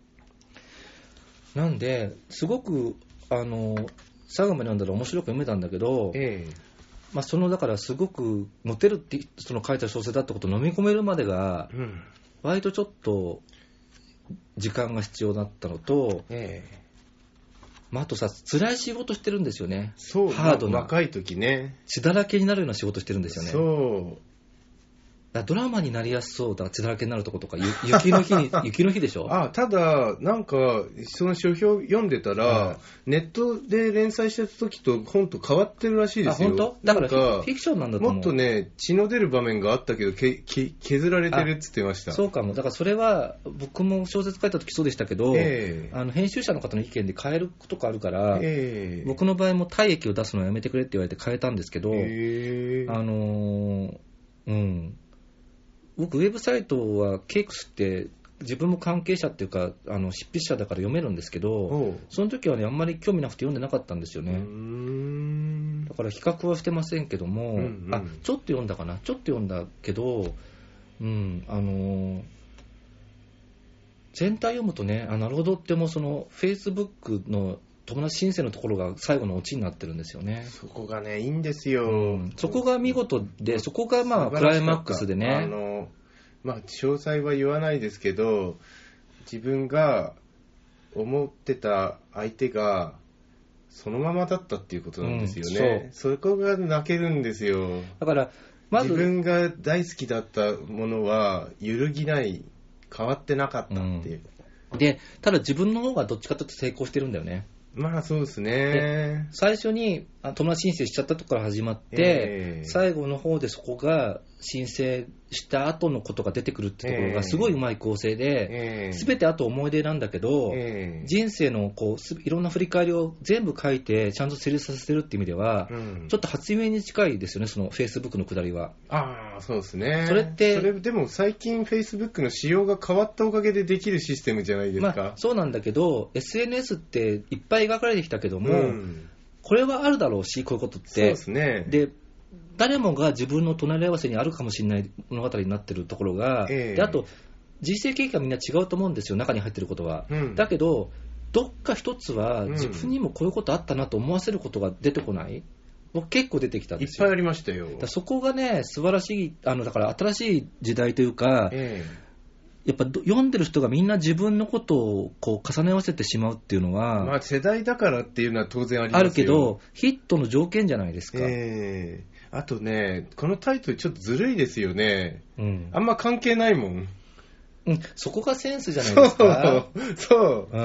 Speaker 1: なんですごくあの最後まで読んだら面白く読めたんだけど、ええまあ、そのだからすごくモテるってその書いた小説だってことを飲み込めるまでが、うん、割とちょっと時間が必要だったのと、ええまあ、あとさ辛い仕事してるんですよね。
Speaker 2: そうハードな若い時ね
Speaker 1: 血だらけになるような仕事してるんですよね。
Speaker 2: そう
Speaker 1: だドラマになりやすそうだ血だらけになるとことか雪の日に雪の日でしょ。
Speaker 2: あただなんかその書評読んでたら、はい、ネットで連載してた時と本と変わってるらしいですよ。
Speaker 1: あ本当だからフィクションなんだと思う。
Speaker 2: もっとね血の出る場面があったけどけけ削られてるって言ってました。
Speaker 1: そうかも。だからそれは僕も小説書いた時そうでしたけど、えー、あの編集者の方の意見で変えることがあるから、えー、僕の場合も体液を出すのをやめてくれって言われて変えたんですけど、えー、あのー、うん僕ウェブサイトはケイクスって自分も関係者っていうかあの執筆者だから読めるんですけど、その時はねあんまり興味なくて読んでなかったんですよね。うーん、だから比較はしてませんけども、うんうん、あちょっと読んだかなちょっと読んだけど、うんあのー、全体読むとねあなるほどってもうそのフェイスブックの友達申請のところが最後のオチになってるんですよね。
Speaker 2: そこがねいいんですよ、うん、
Speaker 1: そこが見事で、そこがまあクライマックスでね、
Speaker 2: あの、まあ、詳細は言わないですけど、自分が思ってた相手がそのままだったっていうことなんですよね、うん、そ, そこが泣けるんですよ。
Speaker 1: だからまず
Speaker 2: 自分が大好きだったものは揺るぎない、変わってなかったっていう、
Speaker 1: うん、でただ自分の方がどっちかというと成功してるんだよね。
Speaker 2: まあそうですね。
Speaker 1: 最初に友達申請しちゃったところから始まって、えー、最後の方でそこが申請した後のことが出てくるってところがすごいうまい構成で、すべ、えー、てあと思い出なんだけど、えー、人生のこういろんな振り返りを全部書いてちゃんと成立させてるっていう意味では、うん、ちょっと初夢に近いですよね、そのフェイスブックの下りは。
Speaker 2: ああそうですね。
Speaker 1: それって
Speaker 2: それでも最近フェイスブックの仕様が変わったおかげでできるシステムじゃないですか。
Speaker 1: まあ、そうなんだけど エスエヌエス っていっぱい描かれてきたけども、うん、これはあるだろうし、こういうことって。
Speaker 2: そうですね。
Speaker 1: で誰もが自分の隣り合わせにあるかもしれない物語になってるところが、えー、であと人生経験がみんな違うと思うんですよ、中に入ってることは、うん、だけどどっか一つは自分にもこういうことあったなと思わせることが出てこない、うん、僕結構出てきたんですよ。
Speaker 2: いっぱいありましたよ。
Speaker 1: だそこがね素晴らしい、あのだから新しい時代というか、えー、やっぱ読んでる人がみんな自分のことをこう重ね合わせてしまうっていうのは、
Speaker 2: まあ、世代だからっていうのは当然ありますよ。
Speaker 1: あるけどヒットの条件じゃないですか、
Speaker 2: えーあとね、このタイトルちょっとずるいですよね、うん、あんま関係ないもん、
Speaker 1: うん、そこがセンスじゃないですか。
Speaker 2: そうそう、うん、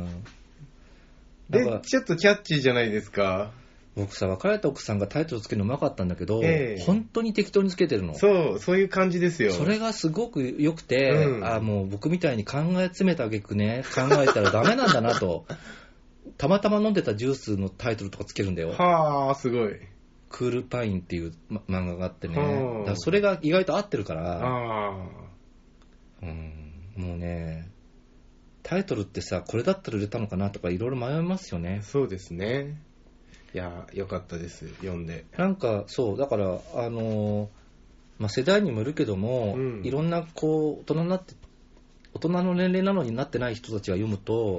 Speaker 2: でちょっとキャッチーじゃないですか。
Speaker 1: 僕さ、別れた奥さんがタイトルつけるのうまかったんだけど、えー、本当に適当につけてるの。
Speaker 2: そうそういう感じですよ。
Speaker 1: それがすごく良くて、うん、あもう僕みたいに考え詰めた挙句ね、考えたらダメなんだなとたまたま飲んでたジュースのタイトルとかつけるんだよ。
Speaker 2: はあすごい。
Speaker 1: クールパインっていう、ま、漫画があってね、だからそれが意外と合ってるから、あ、うん、もうねタイトルってさ、これだったら売れたのかなとかいろいろ迷いますよね。
Speaker 2: そうですね。いや良かったです、読んで。
Speaker 1: なんかそうだからあの、まあ、世代にもよるけども、うん、いろんなこう大人になって大人の年齢なのになってない人たちが読むと、うん、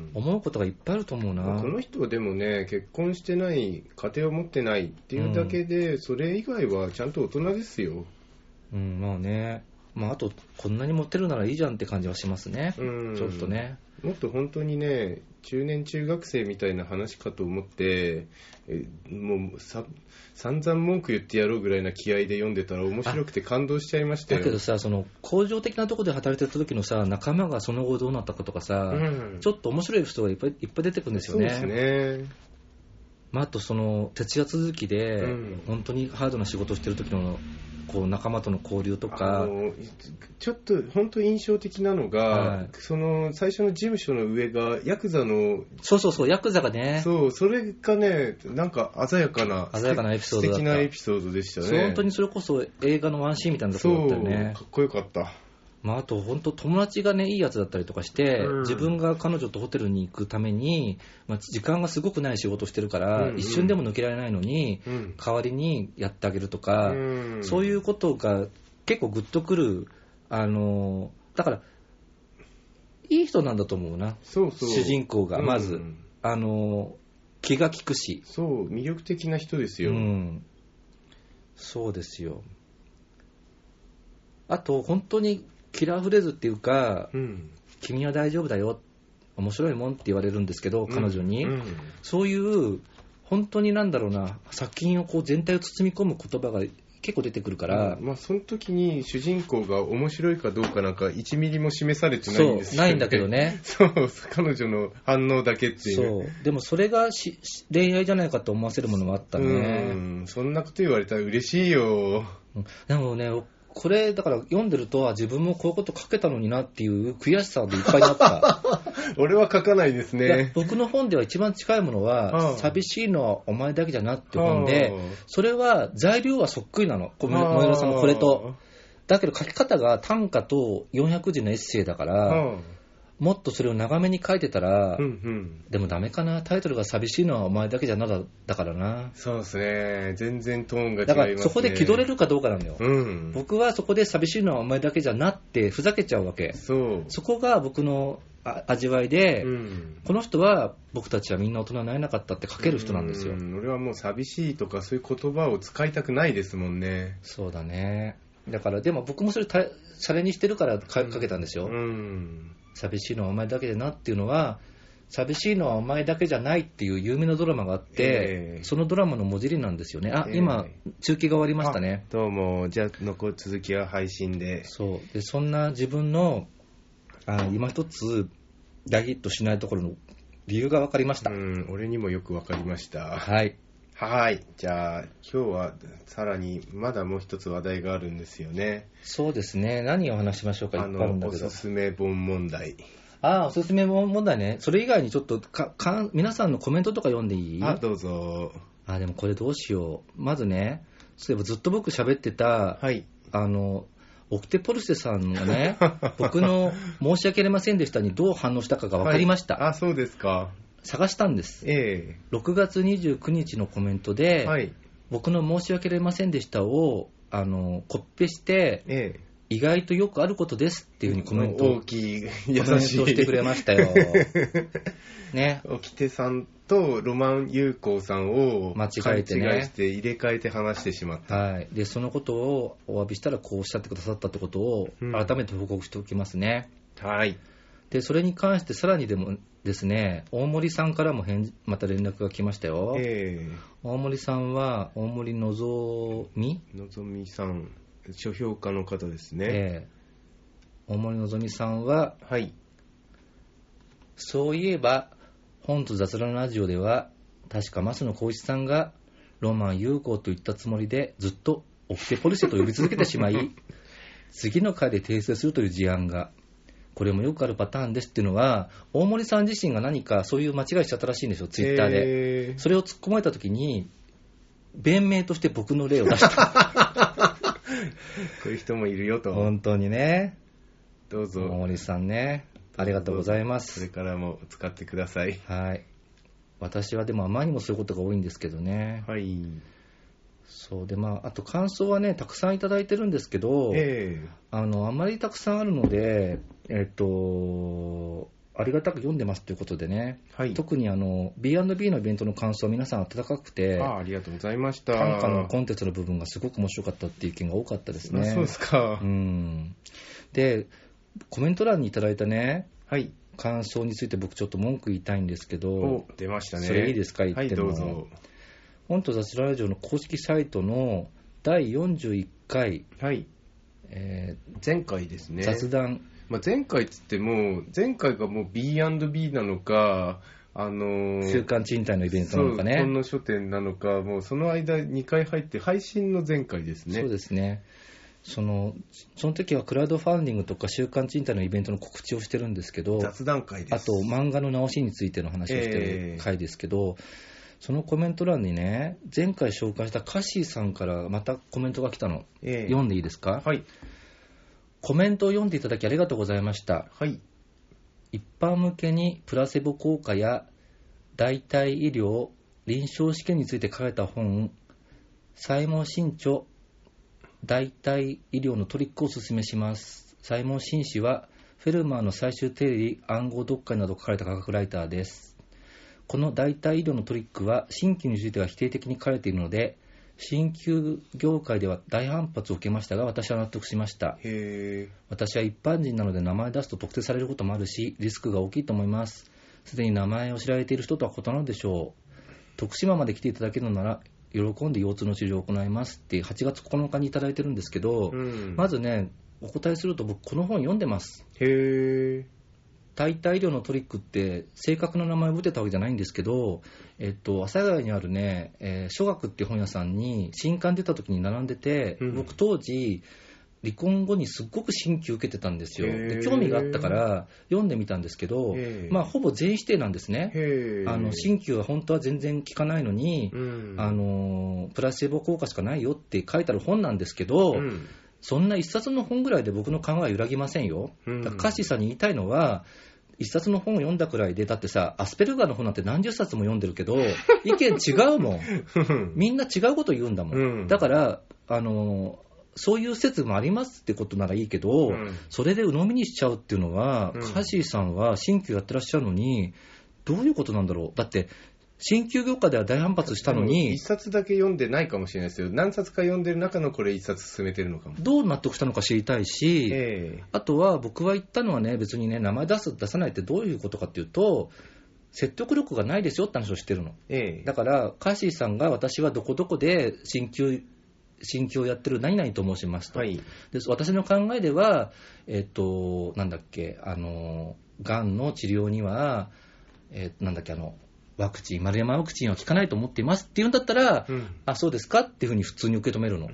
Speaker 1: 思うことがいっぱいあると思うな。
Speaker 2: この人はでもね、結婚してない、家庭を持ってないっていうだけで、うん、それ以外はちゃんと大人ですよ。
Speaker 1: うん、まあね、まあ、あとこんなにモテるならいいじゃんって感じはしますね、うん、ちょっとね。
Speaker 2: もっと本当にね、中年中学生みたいな話かと思って、えもうさ散々文句言ってやろうぐらいな気合で読んでたら面白くて感動しちゃいましたよ。
Speaker 1: だけどさ、その工場的なところで働いてた時のさ、仲間がその後どうなったかとかさ、うん、ちょっと面白い人がいっぱいいっぱい出てくるんですよね。
Speaker 2: そうですね。
Speaker 1: まあ、あとその徹夜続きで、うん、本当にハードな仕事をしてる時のこう仲間との交流とか、
Speaker 2: ちょっと本当印象的なのが、はい、その最初の事務所の上がヤクザの、
Speaker 1: そうそうそう、ヤクザがね、
Speaker 2: そう、それがね、なんか鮮やかな
Speaker 1: 鮮やかなエピソードだった。
Speaker 2: 素敵なエピソードでしたね。
Speaker 1: そう、本当にそれこそ映画のワンシーンみたいなところだったよね。
Speaker 2: そう、かっこよかった。
Speaker 1: まあ、あと本当友達がねいいやつだったりとかして、うん、自分が彼女とホテルに行くために、まあ、時間がすごくない仕事をしてるから、うんうん、一瞬でも抜けられないのに、うん、代わりにやってあげるとか、うん、そういうことが結構グッとくる。あのだからいい人なんだと思うな。
Speaker 2: そうそう、
Speaker 1: 主人公がまず、うん、あの気が利くし、
Speaker 2: そう魅力的な人ですよ、うん、
Speaker 1: そうですよ。あと本当にキラーフレーズっていうか、うん、君は大丈夫だよ、面白いもんって言われるんですけど、彼女に、うんうん、そういう本当になんだろうな、作品をこう全体を包み込む言葉が結構出てくるから、
Speaker 2: うんまあ、その時に主人公が面白いかどうかなんかいちミリも示されてないんですよね。
Speaker 1: そうないんだけどね。
Speaker 2: そう彼女の反応だけっていう。
Speaker 1: そうでもそれがし恋愛じゃないかと思わせるものがあったね。
Speaker 2: うんそんなこと言われたら嬉しいよ。
Speaker 1: でもね、これだから読んでると自分もこういうこと書けたのになっていう悔しさでいっぱいになった
Speaker 2: 俺は書かないですね。
Speaker 1: 僕の本では一番近いものは寂しいのはお前だけじゃなって本で、それは材料はそっくりなの、萌えさんのこれとだけど書き方が短歌とよんひゃくじのエッセイだから、うん、もっとそれを長めに書いてたら、うんうん、でもダメかな、タイトルが寂しいのはお前だけじゃなだだからな。
Speaker 2: そうですね、全然トーンが違いますね。
Speaker 1: だからそこで気取れるかどうかなのよ、うん、僕はそこで寂しいのはお前だけじゃなってふざけちゃうわけ。そう、そこが僕の味わいで、うん、この人は僕たちはみんな大人になれなかったって書ける人なんですよ。う
Speaker 2: ん、俺はもう寂しいとかそういう言葉を使いたくないですもんね。
Speaker 1: そうだね。だからでも僕もそれシャレにしてるからかけたんですよ、うん、寂しいのはお前だけでなっていうのは、寂しいのはお前だけじゃないっていう有名なドラマがあって、えー、そのドラマの文字りなんですよね。あ、えー、今中継が終わりましたね。
Speaker 2: どうも。じゃあ残る続きは配信で。
Speaker 1: そうで、そんな自分のあ今一つ大ヒットしないところの理由が分かりました。
Speaker 2: うん、俺にもよく分かりました。
Speaker 1: はい。
Speaker 2: はい。じゃあ今日はさらにまだもう一つ話題があるんですよね。
Speaker 1: そうですね。何を話しましょうか。
Speaker 2: あの、いっぱいあるんだけど。おすすめ本問題。
Speaker 1: ああ、おすすめ本問題ね。それ以外にちょっとかか皆さんのコメントとか読んでいい？
Speaker 2: あ、どうぞ。
Speaker 1: あ、でもこれどうしよう。まずね、そういえばずっと僕喋ってた、はい、あのオクテポルシェさんがね僕の申し訳ありませんでしたにどう反応したかが分かりました。
Speaker 2: はい、あ、そうですか。
Speaker 1: 探したんです、えー、ろくがつにじゅうくにちのコメントで、はい、僕の申し訳ありませんでしたをあのコピペして、えー、意外とよくあることですっていう風にコメント
Speaker 2: 大きい優しい
Speaker 1: コメントしてくれましたよね。
Speaker 2: おきてさんとロマン優子さんを
Speaker 1: 間違えてね、
Speaker 2: 勘違いして入れ替えて話してしまった、
Speaker 1: はい、でそのことをお詫びしたらこうおっしゃってくださったってことを改めて報告しておきますね、
Speaker 2: うん、はい。
Speaker 1: でそれに関してさらにでもですね、大森さんからも返また連絡が来ましたよ、えー、大森さんは大森のぞみ
Speaker 2: のぞみさん、書評家の方ですね、え
Speaker 1: ー、大森のぞみさんは、はい、そういえば本と雑談ラジオでは確か増野光一さんがロマン優子と言ったつもりでずっとオクテポルシェと呼び続けてしまい次の回で訂正するという事案が、これもよくあるパターンですっていうのは大森さん自身が何かそういう間違いしちゃったらしいんですよ、ツイッターで。それを突っ込まれた時に弁明として僕の例を出した
Speaker 2: こういう人もいるよと。
Speaker 1: 本当にね、
Speaker 2: どうぞ
Speaker 1: 大森さんね、ありがとうございます。
Speaker 2: これからも使ってください。
Speaker 1: はい。私はでもあまりにもそういうことが多いんですけどね。はい。そうで、まああと感想はねたくさんいただいてるんですけど、えー、あのあまりたくさんあるので、えっとありがたく読んでますということでね。はい。特にあの ビーアンドビー のイベントの感想は皆さん温かくて、
Speaker 2: あ、ありがとうございました。
Speaker 1: 短歌のコンテンツの部分がすごく面白かったっていう意見が多かったですね。
Speaker 2: そうですか。
Speaker 1: うん。で。コメント欄にいただいたね、はい、感想について僕ちょっと文句言いたいんですけど、
Speaker 2: お、出ましたね。
Speaker 1: それいいですか、言っても。はい、どうぞ。本と雑談ラジオの公式サイトのだいよんじゅういっかい、はい、
Speaker 2: えー、前回ですね。
Speaker 1: 雑談、
Speaker 2: まあ、前回っつっても前回がもう ビーアンドビー なのか、あのー、
Speaker 1: 週刊賃貸のイベントなのかね、
Speaker 2: 本の書店なのか、もうその間にかい入って配信の前回ですね。
Speaker 1: そうですね。そのその時はクラウドファンディングとか週刊賃貸のイベントの告知をしてるんですけど、
Speaker 2: 雑談会です。
Speaker 1: あと漫画の直しについての話をしてる回ですけど、えー、そのコメント欄にね、前回紹介したカッシーさんからまたコメントが来たの、えー、読んでいいですか。はい。コメントを読んでいただきありがとうございました。はい。一般向けにプラセボ効果や代替医療臨床試験について書いた本、サイモン新著代替医療のトリックをお勧めします。サイモン新氏はフェルマーの最終定理暗号読解など書かれた科学ライターです。この代替医療のトリックは鍼灸については否定的に書かれているので、鍼灸業界では大反発を受けましたが、私は納得しました。へー。私は一般人なので名前出すと特定されることもあるし、リスクが大きいと思います。すでに名前を知られている人とは異なるでしょう。徳島まで来ていただけるのなら喜んで腰痛の治療を行いますってはちがつここのかにいただいてるんですけど、うん、まずねお答えすると僕この本読んでます。へー。代替医療のトリックって正確な名前を打てたわけじゃないんですけど、えっと、阿佐ヶ谷にあるね、えー、書学っていう本屋さんに新刊出た時に並んでて、うん、僕当時離婚後にすっごく鍼灸受けてたんですよ。で興味があったから読んでみたんですけど、まあほぼ全否定なんですね。あの鍼灸は本当は全然効かないのに、うん、あのプラセボ効果しかないよって書いてある本なんですけど、うん、 そんな一冊の本ぐらいで僕の考えは揺らぎませんよ。だからカッシーさんに言いたいのは、一冊の本を読んだくらいで、だってさ、アスペルガーの本なんて何十冊も読んでるけど、意見違うもん。みんな違うこと言うんだもん。うん、だから、あの、そういう説もありますってことならいいけど、うん、それで鵜呑みにしちゃうっていうのは、うん、カッシーさんは新旧やってらっしゃるのに、どういうことなんだろう。だって、新旧業界では大反発したのに、
Speaker 2: 一冊だけ読んでないかもしれないですよ。何冊か読んでる中のこれ一冊進めてるのかも。
Speaker 1: どう納得したのか知りたいし、えー、あとは僕は言ったのはね、別にね、名前出す出さないってどういうことかっていうと、説得力がないですよって話をしてるの、えー、だからカッシーさんが私はどこどこで新旧新旧をやってる何々と申しますと、はい、で私の考えでは、えっとなんだっけ、あのがんの治療には、えー、なんだっけあのワクチン、丸山ワクチンは効かないと思っていますって言うんだったら、うん、あ、そうですかっていうふうに普通に受け止めるの、うん、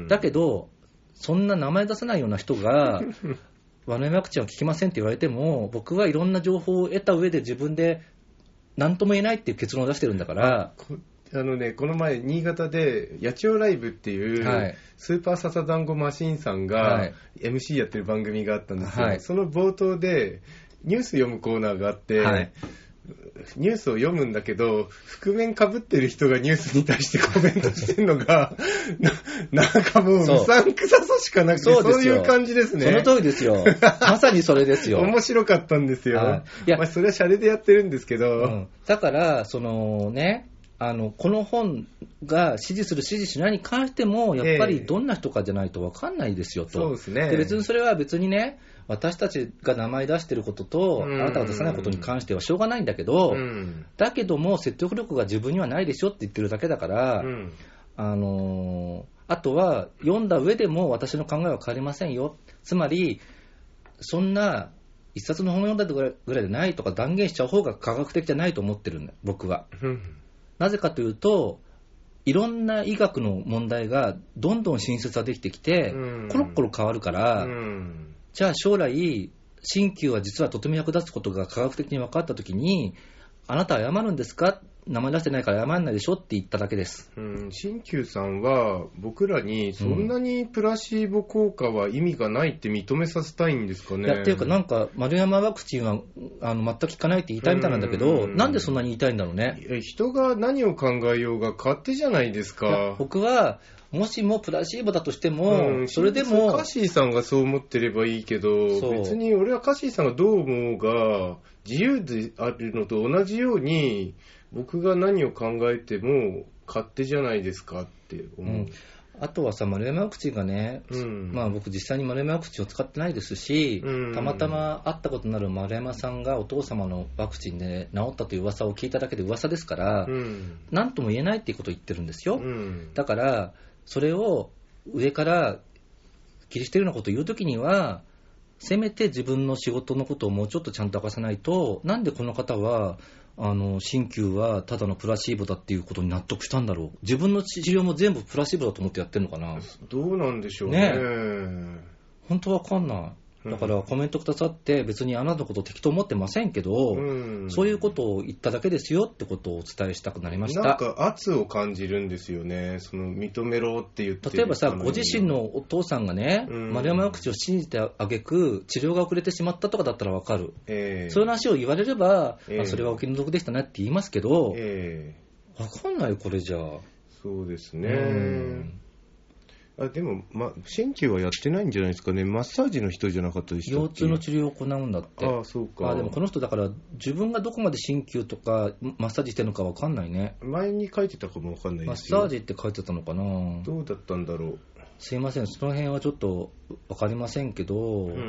Speaker 1: だけどそんな名前出さないような人が丸山ワクチンは効きませんって言われても、僕はいろんな情報を得た上で自分で何とも言えないっていう結論を出してるんだから。
Speaker 2: あのね、この前新潟で野鳥ライブっていう、はい、スーパーササダンゴマシンさんが エムシー やってる番組があったんですよ、はい、その冒頭でニュース読むコーナーがあって、はい、ニュースを読むんだけど、覆面かぶってる人がニュースに対してコメントしてるのがな, なんかもううさんくささしかなくて、そう、そういう感じですね。
Speaker 1: その通りですよ。まさにそれですよ。
Speaker 2: 面白かったんですよ。いや、まあ、それはシャレでやってるんですけど、うん、
Speaker 1: だからそのね、あのこの本が支持する支持しないに関してもやっぱりどんな人かじゃないと分かんないですよと、
Speaker 2: そうですね。
Speaker 1: で別にそれは別にね、私たちが名前出してることと、あなたが出さないことに関してはしょうがないんだけど、だけども説得力が自分にはないでしょって言ってるだけだから、うん、あのあとは読んだ上でも私の考えは変わりませんよ。つまりそんな一冊の本を読んだぐらいでないとか断言しちゃう方が科学的じゃないと思ってるんだ僕は。なぜかというと、いろんな医学の問題がどんどん新説ができてきて、コロッコロ変わるから、じゃあ将来新旧は実はとても役立つことが科学的に分かったときに、あなたは謝るんですか、名前出してないから謝らないでしょって言っただけです。
Speaker 2: うん、新旧さんは僕らにそんなにプラシーボ効果は意味がないって認めさせたいんですかね。
Speaker 1: いやっていうか、なんか丸山ワクチンはあの全く効かないって言いたいみたいなんだけど、んなんでそんなに言いたいんだろうね。
Speaker 2: 人が何を考えようが勝手じゃないですか。
Speaker 1: 僕はもしもプラシーボだとしても、うん、それでも
Speaker 2: カッシーさんがそう思ってればいいけど、別に俺はカッシーさんがどう思うが自由であるのと同じように、僕が何を考えても勝手じゃないですかって思う、うん、
Speaker 1: あとはさ、丸山ワクチンがね、うん、まあ僕実際に丸山ワクチンを使ってないですし、うん、たまたま会ったことのある丸山さんがお父様のワクチンで治ったという噂を聞いただけで噂ですから、うん、何とも言えないっていうことを言ってるんですよ、うん、だからそれを上から切り捨てるようなことを言うときには、せめて自分の仕事のことをもうちょっとちゃんと明かさないと、なんでこの方はあの新旧はただのプラシーボだっていうことに納得したんだろう。自分の治療も全部プラシーボだと思ってやってるのかな。
Speaker 2: どうなんでしょうね。ね、
Speaker 1: 本当わかんない。だからコメントくださって、別にあなたのことを敵と思ってませんけど、うん、そういうことを言っただけですよってことをお伝えしたくなりました。
Speaker 2: なんか圧を感じるんですよね。その認めろって言ってる。
Speaker 1: 例えばさ、ご自身のお父さんがね、うん、丸山ワクチンを信じてあげく治療が遅れてしまったとかだったらわかる、えー、そういう話を言われれば、えー、それはお気の毒でしたねって言いますけど、えー、わかんないよこれじゃあ。
Speaker 2: そうですね、うんあでも、ま、新旧はやってないんじゃないですかね。マッサージの人じゃなかったでしたっけ。
Speaker 1: 腰痛の治療を行うんだって。
Speaker 2: ああ、そうか。
Speaker 1: あでもこの人だから自分がどこまで新旧とかマッサージしてるのか分かんないね。
Speaker 2: 前に書いてたかも分かんないですよ。
Speaker 1: マッサージって書いてたのかな。
Speaker 2: どうだったんだろう。
Speaker 1: すいません、その辺はちょっと分かりませんけど、うん、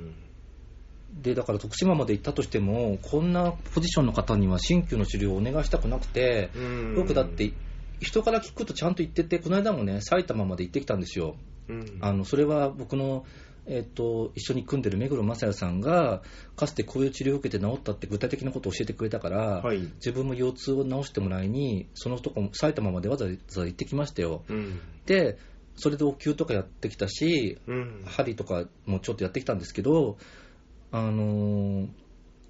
Speaker 1: でだから徳島まで行ったとしてもこんなポジションの方には新旧の治療をお願いしたくなくて、うん、僕だって人から聞くとちゃんと言ってて、この間もね埼玉まで行ってきたんですよ、うん、あのそれは僕の、えー、と一緒に組んでる目黒正也さんがかつてこういう治療を受けて治ったって具体的なことを教えてくれたから、はい、自分も腰痛を治してもらいにそのとこ埼玉までわざわざ行ってきましたよ、うん、でそれでお灸とかやってきたし、うん、針とかもちょっとやってきたんですけど、あのー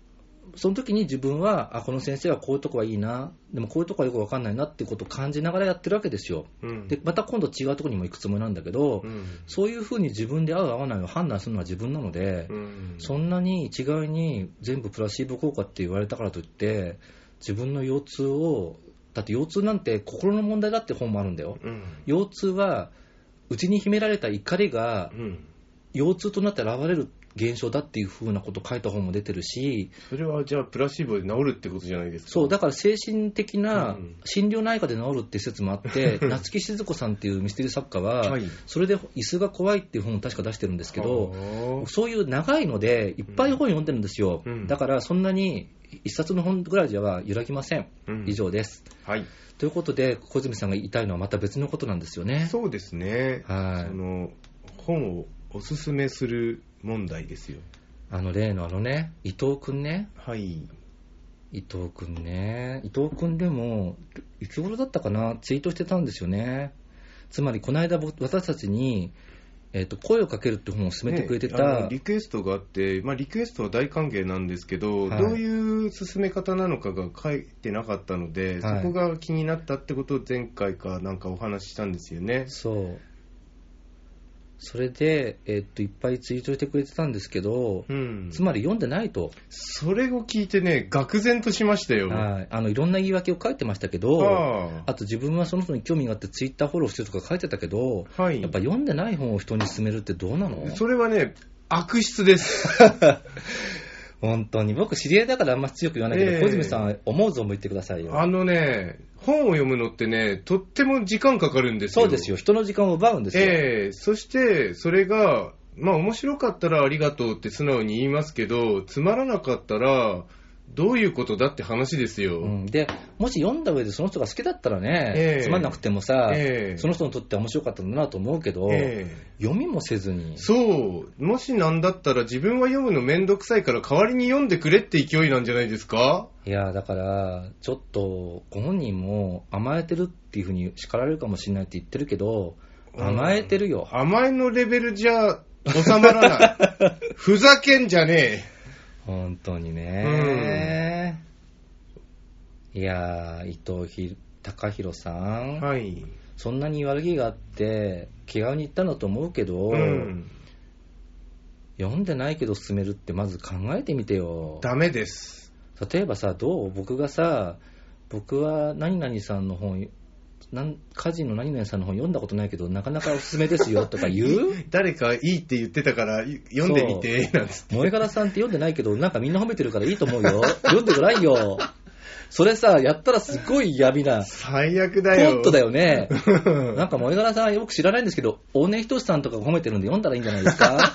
Speaker 1: その時に自分は、あ、この先生はこういうとこはいいな、でもこういうとこはよくわかんないなっていうことを感じながらやってるわけですよ。うん、で、また今度違うところにも行くつもりなんだけど、うん、そういうふうに自分で合う合わないを判断するのは自分なので、うん、そんなに一概に全部プラシーボ効果って言われたからといって、自分の腰痛を、だって腰痛なんて心の問題だって本もあるんだよ。うん、腰痛は、内に秘められた怒りが、腰痛となって現れる現象だっていう風なことを書いた本も出てるし、
Speaker 2: それはじゃあプラシーボで治るってことじゃないですか。
Speaker 1: そう、だから精神的な心療内科で治るっていう説もあって、うん、夏木静子さんっていうミステリー作家は、はい、それで椅子が怖いっていう本を確か出してるんですけど、そういう長いのでいっぱい本読んでるんですよ、うん、だからそんなに一冊の本ぐらいでは揺らぎません、うん、以上です、はい、ということで小泉さんが言いたいのはまた別のことなんですよね。
Speaker 2: そうですね、はい、その本をおすすめする問題ですよ。
Speaker 1: あの例のあのね、伊藤くんね。
Speaker 2: はい。
Speaker 1: 伊藤くんね。伊藤くんでも、いつ頃だったかな、ツイートしてたんですよね。つまり、この間、私たちに、えーと、声をかけるって本を勧めてくれてた、
Speaker 2: ね、リクエストがあって、まあ、リクエストは大歓迎なんですけど、はい、どういう進め方なのかが書いてなかったので、はい、そこが気になったってことを前回かなんかお話ししたんですよね。
Speaker 1: そう。それで、えー、っといっぱいツイートしてくれてたんですけど、うん、つまり読んでないと。
Speaker 2: それを聞いてね、愕然としましたよ。
Speaker 1: はい、あのいろんな言い訳を書いてましたけど、あ, あと自分はその人に興味があってツイッターフォローしてるとか書いてたけど、はい、やっぱ読んでない本を人に勧めるってどうなの？
Speaker 2: それはね、悪質です
Speaker 1: 本当に僕知り合いだからあんま強く言わないけど、えー、小泉さん思う存分言ってくださいよ。
Speaker 2: あのね、本を読むのってね、とっても時間かかるんですよ。
Speaker 1: そうですよ、人の時間を奪うんですよ。
Speaker 2: えー、そしてそれがまあ面白かったらありがとうって素直に言いますけど、つまらなかったらどういうことだって話ですよ、
Speaker 1: うん、でもし読んだ上でその人が好きだったらね、えー、つまんなくてもさ、えー、その人にとって面白かったんだなと思うけど、えー、読みもせずに。
Speaker 2: そう、もしなんだったら自分は読むのめんどくさいから代わりに読んでくれって勢いなんじゃないですか。
Speaker 1: いやだからちょっとご本人も甘えてるっていうふうに叱られるかもしれないって言ってるけど、甘えてるよ、
Speaker 2: うん、甘えのレベルじゃ収まらないふざけんじゃねえ
Speaker 1: 本当にね、うん、いや伊藤孝弘さん、はい、そんなに悪気があって気軽に言ったんだと思うけど、うん、読んでないけど進めるってまず考えてみてよ。
Speaker 2: ダメです。
Speaker 1: 例えばさ、どう僕がさ、僕は何々さんの本、なん家事の何々さんの本読んだことないけどなかなかおすすめですよとか言う
Speaker 2: 誰かいいって言ってたから読んでみてなんつって。
Speaker 1: 萌柄さんって読んでないけどなんかみんな褒めてるからいいと思うよ読んでごらんよ。それさやったらすごい闇な
Speaker 2: 最悪だよ
Speaker 1: コントだよねなんか萌柄さんよく知らないんですけど大根仁さんとかが褒めてるんで読んだらいいんじゃないですか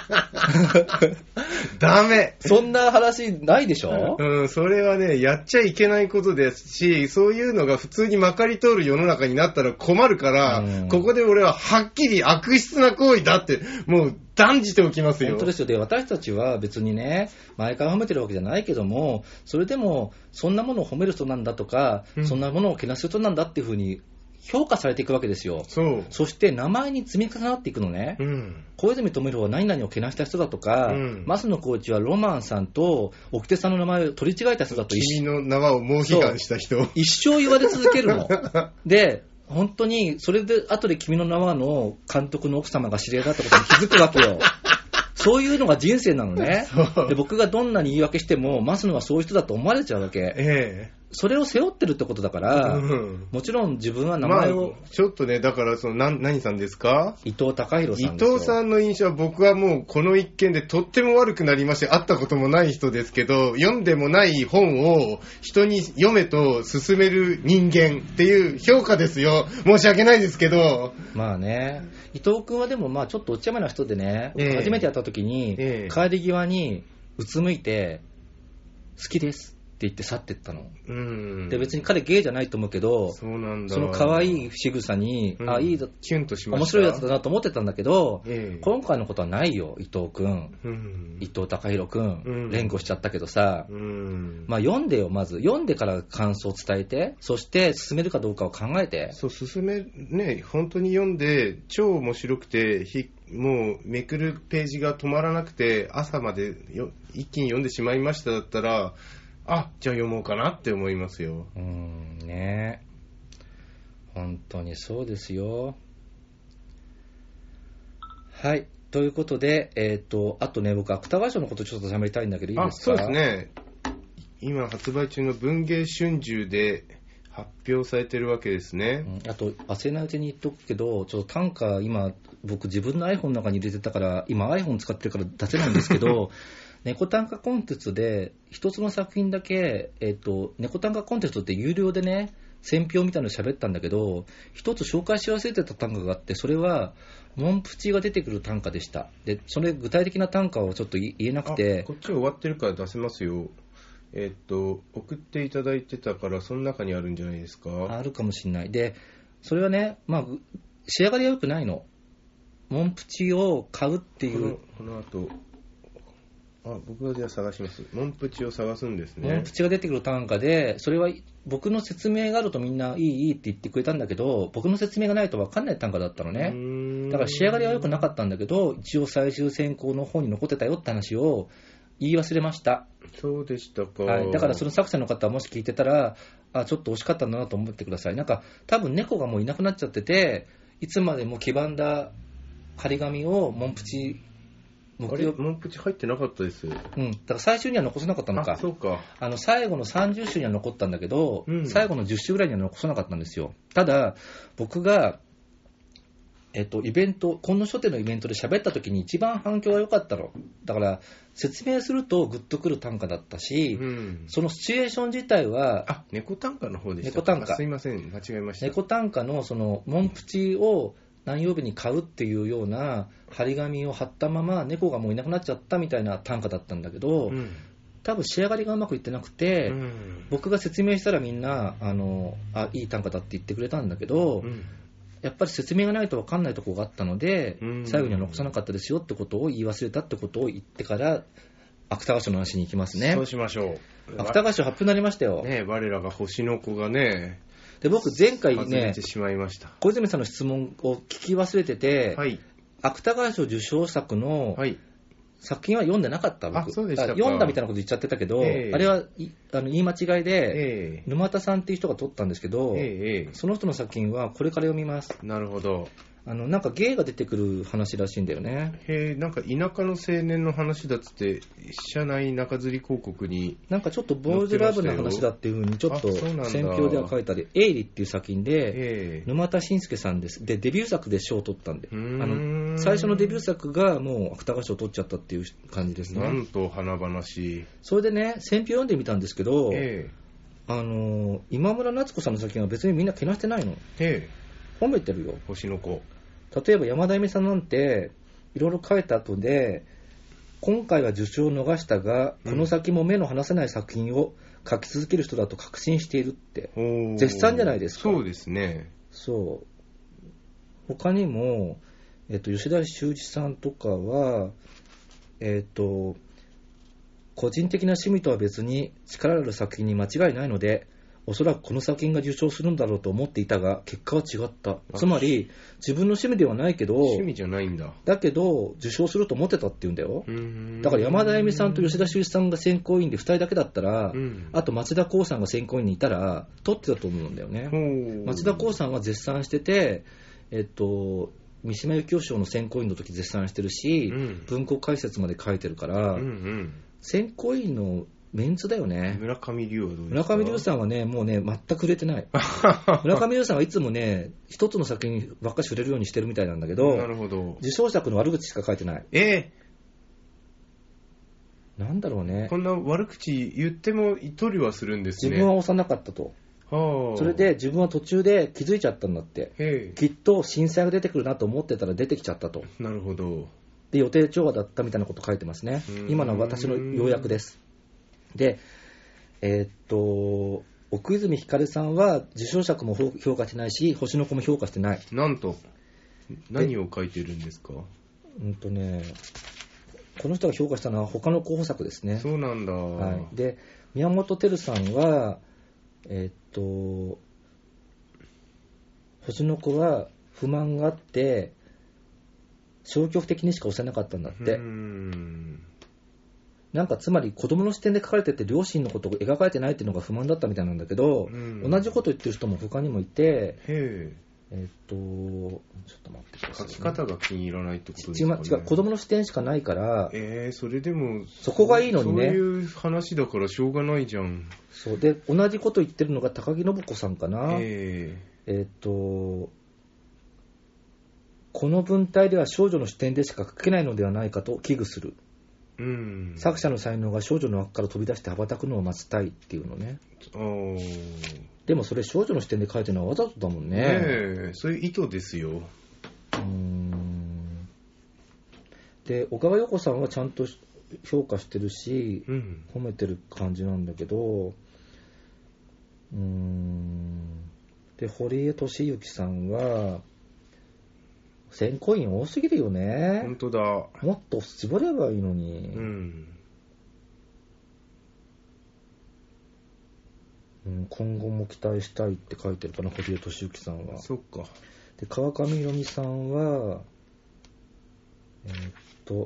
Speaker 2: ダメ、
Speaker 1: そんな話ないでしょ。
Speaker 2: うん、それはねやっちゃいけないことですし、そういうのが普通にまかり通る世の中になったら困るから、うん、ここで俺ははっきり悪質な行為だってもう断じておきますよ。
Speaker 1: 本当ですよ。で私たちは別にね毎回褒めてるわけじゃないけども、それでもそんなものを褒める人なんだとか、うん、そんなものをけなす人なんだっていうふうに評価されていくわけですよ。そう。そして名前に積み重なっていくのね、うん、小泉智弘は何々をけなした人だとか、うん、増野コーチはロマンさんと奥手さんの名前を取り違えた人だと、
Speaker 2: 君の名はを猛批判した人
Speaker 1: 一生言われ続けるので本当にそれで後で君の名はの監督の奥様が知り合いだったことに気づくわけよそういうのが人生なのね。で僕がどんなに言い訳しても増野はそういう人だと思われちゃうわけ、ええ、それを背負ってるってことだから、うん、もちろん自分は名前を、
Speaker 2: まあ、ちょっとねだからその何、何さんですか、
Speaker 1: 伊藤孝弘さんですよ。
Speaker 2: 伊藤さんの印象は僕はもうこの一件でとっても悪くなりまして、会ったこともない人ですけど読んでもない本を人に読めと勧める人間っていう評価ですよ。申し訳ないですけど。
Speaker 1: まあね、伊藤君はでもまあちょっとお茶目な人でね、えー、初めて会った時に、えー、帰り際にうつむいて好きですって言って去ってったの。
Speaker 2: うん。
Speaker 1: で、別に彼ゲイじゃないと思うけど、
Speaker 2: そうなんだ。
Speaker 1: その可愛い仕草に、うん、あ、いいだ、
Speaker 2: キュンとしました。
Speaker 1: 面白いやつだなと思ってたんだけど、
Speaker 2: ええ、
Speaker 1: 今回のことはないよ、伊藤くん。
Speaker 2: うん、
Speaker 1: 伊藤孝弘くん、うん、連呼しちゃったけどさ、
Speaker 2: うん、
Speaker 1: まあ読んでよ、まず。読んでから感想を伝えて、そして進めるかどうかを考えて。
Speaker 2: そう、進め、ね、本当に読んで、超面白くて、ひもうめくるページが止まらなくて、朝までよ一気に読んでしまいましただったら、あ、じゃあ読もうかなって思いますよ。
Speaker 1: うーん、ね。本当にそうですよ。はい。ということで、えっと、あとね、僕、芥川賞のことちょっと喋りたいんだけど、いいですか？
Speaker 2: あ、そうですね。今発売中の文芸春秋で発表されてるわけですね。
Speaker 1: うん、あと、焦らないうちに言っとくけど、ちょっと短歌、今、僕、自分の iPhone の中に入れてたから、今 iPhone 使ってるから出せないんですけど、猫短歌コンテストで、一つの作品だけ、えっと、猫短歌コンテストって有料でね、選評みたいなの喋ったんだけど、一つ紹介し忘れてた短歌があって、それは、モンプチが出てくる短歌でした。で、それ具体的な短歌をちょっと言えなくて。
Speaker 2: こっち終わってるから出せますよ。えっと、送っていただいてたから、その中にあるんじゃないですか？
Speaker 1: あるかもしれない。で、それはね、まあ、仕上がりは良くないの。モンプチを買うっていう。
Speaker 2: この、この後、あ、僕がじゃあ探します。モンプチを探すんですね。
Speaker 1: モンプチが出てくる短歌で、それは僕の説明があるとみんないいいいって言ってくれたんだけど、僕の説明がないと分かんない短歌だったのね。だから仕上がりは良くなかったんだけど、一応最終選考の方に残ってたよって話を言い忘れました。
Speaker 2: そうでしたか。
Speaker 1: はい、だからその作者の方はもし聞いてたら、あ、ちょっと惜しかったんだなと思ってください。なんか多分猫がもういなくなっちゃってて、いつまでも黄ばんだ張り紙をモンプチ
Speaker 2: あれ、モンプチ入ってなかったです。
Speaker 1: うん。だから最終には残さなかったのか。
Speaker 2: あ、そうか。
Speaker 1: あの、最後のさんじゅっしゅには残ったんだけど、
Speaker 2: うん、
Speaker 1: 最後のじゅっしゅぐらいには残さなかったんですよ。ただ、僕が、えっと、イベント、今野書店のイベントで喋った時に一番反響が良かったの。だから、説明するとグッとくる短歌だったし、
Speaker 2: うん、
Speaker 1: そのシチュエーション自体は、
Speaker 2: あ、猫短歌の方でした。
Speaker 1: 猫短歌。
Speaker 2: すいません、間違えました。
Speaker 1: 猫短歌のその、モンプチを、何曜日に買うっていうような張り紙を貼ったまま猫がもういなくなっちゃったみたいな短歌だったんだけど、うん、多分仕上がりがうまくいってなくて、うん、僕が説明したらみんなあのあいい短歌だって言ってくれたんだけど、うん、やっぱり説明がないと分かんないところがあったので、うん、最後には残さなかったですよってことを言い忘れたってことを言ってから芥川賞の話に行きますね。
Speaker 2: そうしましょ
Speaker 1: う。芥川賞発表になりましたよ。
Speaker 2: ね、我らが星の子がね、
Speaker 1: で僕前回ね、小泉さんの質問を聞き忘れてて、はい、芥川賞受賞作の作品は読んでなかった。僕。
Speaker 2: あ、そうでしたか。
Speaker 1: 読んだみたいなこと言っちゃってたけど、えー、あれはあの言い間違いで、えー、沼田さんっていう人が撮ったんですけど、えー、その人の作品はこれから読みます。
Speaker 2: なるほど。
Speaker 1: あのなんかゲイが出てくる話らしいんだよね。
Speaker 2: へえ、なんか田舎の青年の話だっつって社内中吊り広告に
Speaker 1: なんかちょっとボーイズラブな話だっていう風にちょっと選評では書いたり、エイリっていう作品で沼田紳介さんです。でデビュー作で賞を取ったんで、あの最初のデビュー作がもう芥川賞を取っちゃったっていう感じですね。
Speaker 2: なんと華々しい。
Speaker 1: それでね選評読んでみたんですけど、えー、あの今村夏子さんの作品は別にみんなけなしてないの。
Speaker 2: え
Speaker 1: ー、褒めてるよ。
Speaker 2: 星の子。
Speaker 1: 例えば山田恵美さんなんていろいろ書いた後で、今回は受賞を逃したが、この先も目の離せない作品を書き続ける人だと確信しているって、うん、絶賛じゃないですか。
Speaker 2: そうですね。
Speaker 1: そう。他にも、えっと、吉田修一さんとかは、えっと、個人的な趣味とは別に力ある作品に間違いないので、おそらくこの作品が受賞するんだろうと思っていたが結果は違った。つまり自分の趣味ではないけど、
Speaker 2: 趣味じゃないんだ。
Speaker 1: だけど受賞すると思ってたって言うんだよ。だから山田恵美さんと吉田修一さんが選考委員でふたりだけだったら、うん、あと町田光さんが選考委員にいたら取ってたと思うんだよね。町田光さんは絶賛してて、えっと三島由紀夫賞の選考委員の時絶賛してるし、うん、文庫解説まで書いてるから、うんうん、選考委員のメンツだよね。
Speaker 2: 村上龍はどうですか？
Speaker 1: 村上龍さんはね、もうね、全く売れてない。村上龍さんはいつもね、一つの作品ばっかし売れるようにしてるみたいなんだけど、
Speaker 2: なるほど。
Speaker 1: 受賞作の悪口しか書いてない。
Speaker 2: え
Speaker 1: ー、なんだろうね。
Speaker 2: こんな悪口言っても取りはするんですね。
Speaker 1: 自分は幼かったと。はあ、それで自分は途中で気づいちゃったんだって。きっと震災が出てくるなと思ってたら出てきちゃったと。
Speaker 2: なるほど。
Speaker 1: で、予定調和だったみたいなこと書いてますね。今のは私の要約です。で、 えー、っと奥泉光さんは受賞作も評価してないし星の子も評価してない。
Speaker 2: なんと何を書いてるんですか？
Speaker 1: うんとねこの人が評価したのは他の候補作ですね。
Speaker 2: そうなんだ、
Speaker 1: はい、で宮本照さんはえー、っと星の子は不満があって消極的にしか押せなかったんだって。うーんなんかつまり子供の視点で書かれてて両親のことを描かれてないっていうのが不満だったみたいなんだけど、同じこと言ってる人も他にもいて、へえっとちょっと待ってください、ね、
Speaker 2: 書き方が気に入らないってことですかね。
Speaker 1: 違う、子供の視点しかないから、
Speaker 2: えー、それでも
Speaker 1: そこがいいのにね。
Speaker 2: そういう話だからしょうがないじゃん。
Speaker 1: そうで同じこと言ってるのが高木信子さんかな。えー、えー、っとこの文体では少女の視点でしか書けないのではないかと危惧する。うん、作者の才能が少女の枠から飛び出して羽ばたくのを待ちたいっていうのね。おでもそれ少女の視点で書いてるのはわざとだもんね。ね
Speaker 2: え、そういう意図ですよ。うー
Speaker 1: んで小川陽子さんはちゃんと評価してるし、うん、褒めてる感じなんだけど、うーんで堀江俊之さんは選考員多すぎるよね。
Speaker 2: 本当だ。
Speaker 1: もっと絞ればいいのに。うん。うん、今後も期待したいって書いてるかな、堀江俊之さんは。
Speaker 2: そっか。
Speaker 1: で、川上ひろみさんは、えー、っと、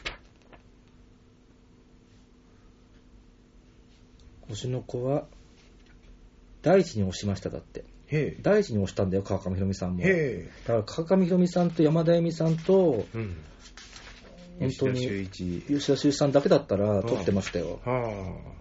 Speaker 1: 星の子は、第一に押しましただって。第一に押したんだよ、川上ひろみさんも。へだから川上ひろみさんと山田恵美さんと、うん、本当に吉田修一さんだけだったら取ってましたよ。はあ、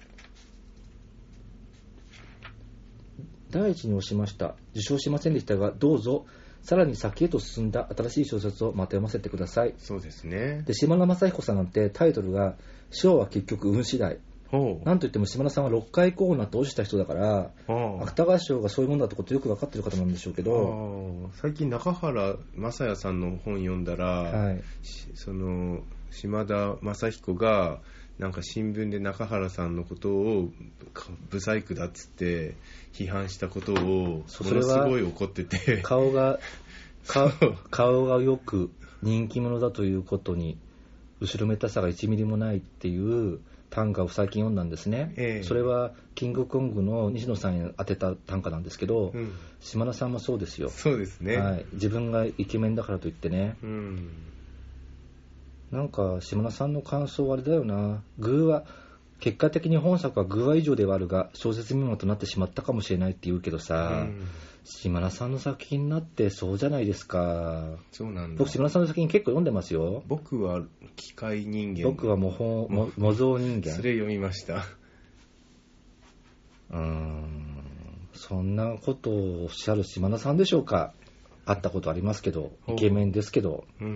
Speaker 1: 第一に押しました。受賞しませんでしたが、どうぞさらに先へと進んだ新しい小説をまた読ませてください。
Speaker 2: そうですね。
Speaker 1: で島田雅彦さんなんてタイトルが賞は結局運次第。なんといっても島田さんはろっかい候補になって落ちた人だから芥川賞がそういうもんだってことよく分かってる方なんでしょうけど、
Speaker 2: 最近中原雅也さんの本読んだら、はい、その島田雅彦がなんか新聞で中原さんのことをブサイクだっつって批判したことをものすごい怒ってて、
Speaker 1: 顔が顔がよく人気者だということに後ろめたさがいちミリもないっていう短歌を最近読んだんですね、えー、それはキングコングの西野さんに当てた短歌なんですけど、うん、島田さんもそうですよ。
Speaker 2: そうですね、
Speaker 1: はい、自分がイケメンだからといってね、うん、なんか島田さんの感想はあれだよな、偶話結果的に本作は偶話以上ではあるが小説未満となってしまったかもしれないって言うけどさ、うん、島田さんの作品になってそうじゃないですか。
Speaker 2: そうなんだ。
Speaker 1: 僕島田さんの作品結構読んでますよ。
Speaker 2: 僕は機械人間、
Speaker 1: 僕は模倣模模造人間、
Speaker 2: それ読みました。
Speaker 1: うーんそんなことをおっしゃる島田さんでしょうか。会ったことありますけどイケメンですけど、うん、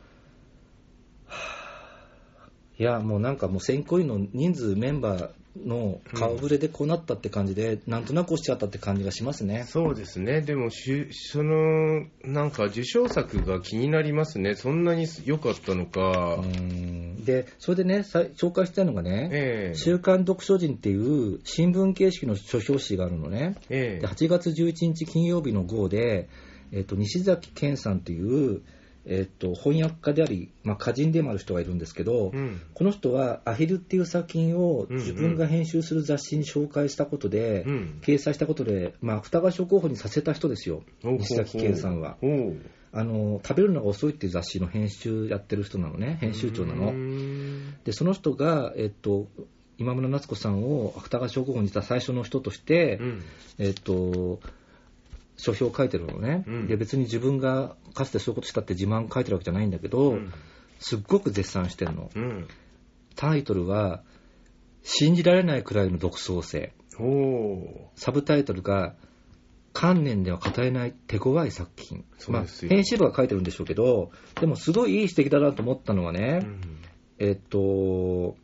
Speaker 1: いやもうなんかもう選考委員の人数メンバーの顔ぶれでこうなったって感じで、うん、なんとなく落ちちゃったって感じがしますね。
Speaker 2: そうですね。でもしそのなんか受賞作が気になりますね。そんなに良かったのか。
Speaker 1: うんでそれでね紹介したのがね、えー、週刊読書人っていう新聞形式の書評誌があるのね、えー、ではちがつじゅういちにち金曜日の号で、えーと、西崎健さんっていうえー、と翻訳家であり、まあ、歌人でもある人がいるんですけど、うん、この人はアヒルっていう作品を自分が編集する雑誌に紹介したことで、うんうん、掲載したことで、まあ、芥川賞候補にさせた人ですよ、西崎健さんは。あの食べるのが遅いっていう雑誌の編集やってる人なのね、編集長なの。でその人が、えー、と今村夏子さんを芥川賞候補にした最初の人として、うんえー、と書評を書いてるのね、うん、で別に自分がかつてそういうことしたって自慢書いてるわけじゃないんだけど、うん、すっごく絶賛してるの、うん、タイトルは信じられないくらいの独創性、サブタイトルが観念では語れない手強い作品。まあ、編集部が書いてるんでしょうけど、でもすごいいい指摘だなと思ったのはね、うん、えっと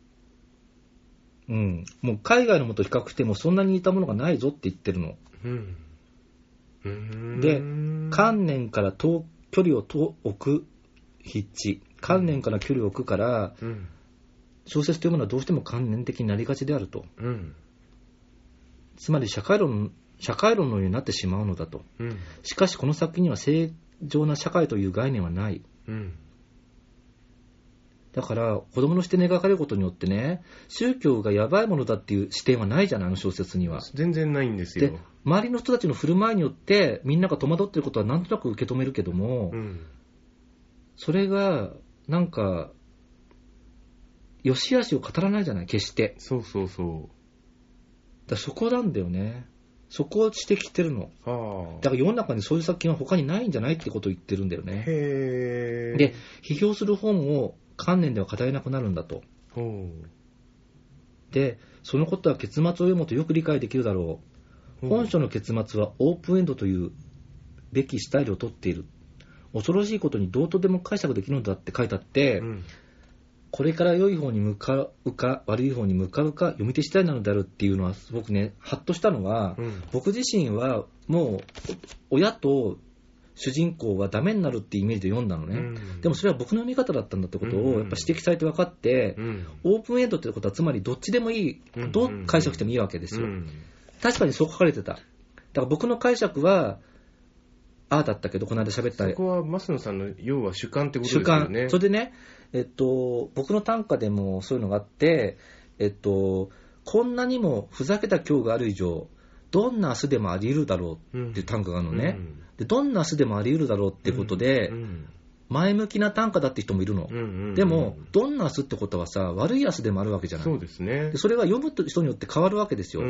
Speaker 1: うんもう海外のものと比較してもそんなに似たものがないぞって言ってるの、うんで観念から遠距離を置く筆致、観念から距離を置くから、うん、 小説というものはどうしても観念的になりがちであると、
Speaker 2: うん、
Speaker 1: つまり社会論、社会論のようになってしまうのだと、
Speaker 2: うん、
Speaker 1: しかしこの作品には正常な社会という概念はない、
Speaker 2: うん、
Speaker 1: だから子供の視点で描かれることによってね、宗教がやばいものだっていう視点はないじゃない、あの小説には。
Speaker 2: 全然ないんですよ。
Speaker 1: で、周りの人たちの振る舞いによってみんなが戸惑っていることはなんとなく受け止めるけども、
Speaker 2: うん、そ
Speaker 1: れがなんか良し悪しを語らないじゃない、決して。
Speaker 2: そうそうそう。
Speaker 1: だからそこなんだよね。そこを指摘してるの。
Speaker 2: はあ、
Speaker 1: だから世の中にそういう作品は他にないんじゃないってことを言ってるんだよね。
Speaker 2: へー。
Speaker 1: で、批評する本を観念では語れなくなるんだと。で、そのことは結末を読むとよく理解できるだろう。本書の結末はオープンエンドというべきスタイルをとっている。恐ろしいことにどうとでも解釈できるのだって書いてあって、うん、これから良い方に向かうか悪い方に向かうか読み手次第なのであるっていうのはすごくね、ハッとしたのは、うん、僕自身はもう親と主人公はダメになるっていうイメージで読んだのね、うん、でもそれは僕の読み方だったんだってことをやっぱ指摘されて分かって、うん、オープンエンドってことはつまりどっちでもいい、うん、どう解釈してもいいわけですよ、うん、確かにそう書かれてた。だから僕の解釈はああだったけど、この間喋った
Speaker 2: そこは増野さんの要は主観ってことですよね。
Speaker 1: 主観。それでね、えっと、僕の短歌でもそういうのがあって、えっと、こんなにもふざけた今日がある以上どんな明日でもあり得るだろうっていう短歌があるのね、うん、でどんな明日でもあり得るだろうってことで、うんうん、前向きな短歌だって人もいるの、うんうんうん、でもどんな明日ってことはさ、悪い明日でもあるわけじゃない。
Speaker 2: そうですね。
Speaker 1: でそれは読む人によって変わるわけですよ、うん、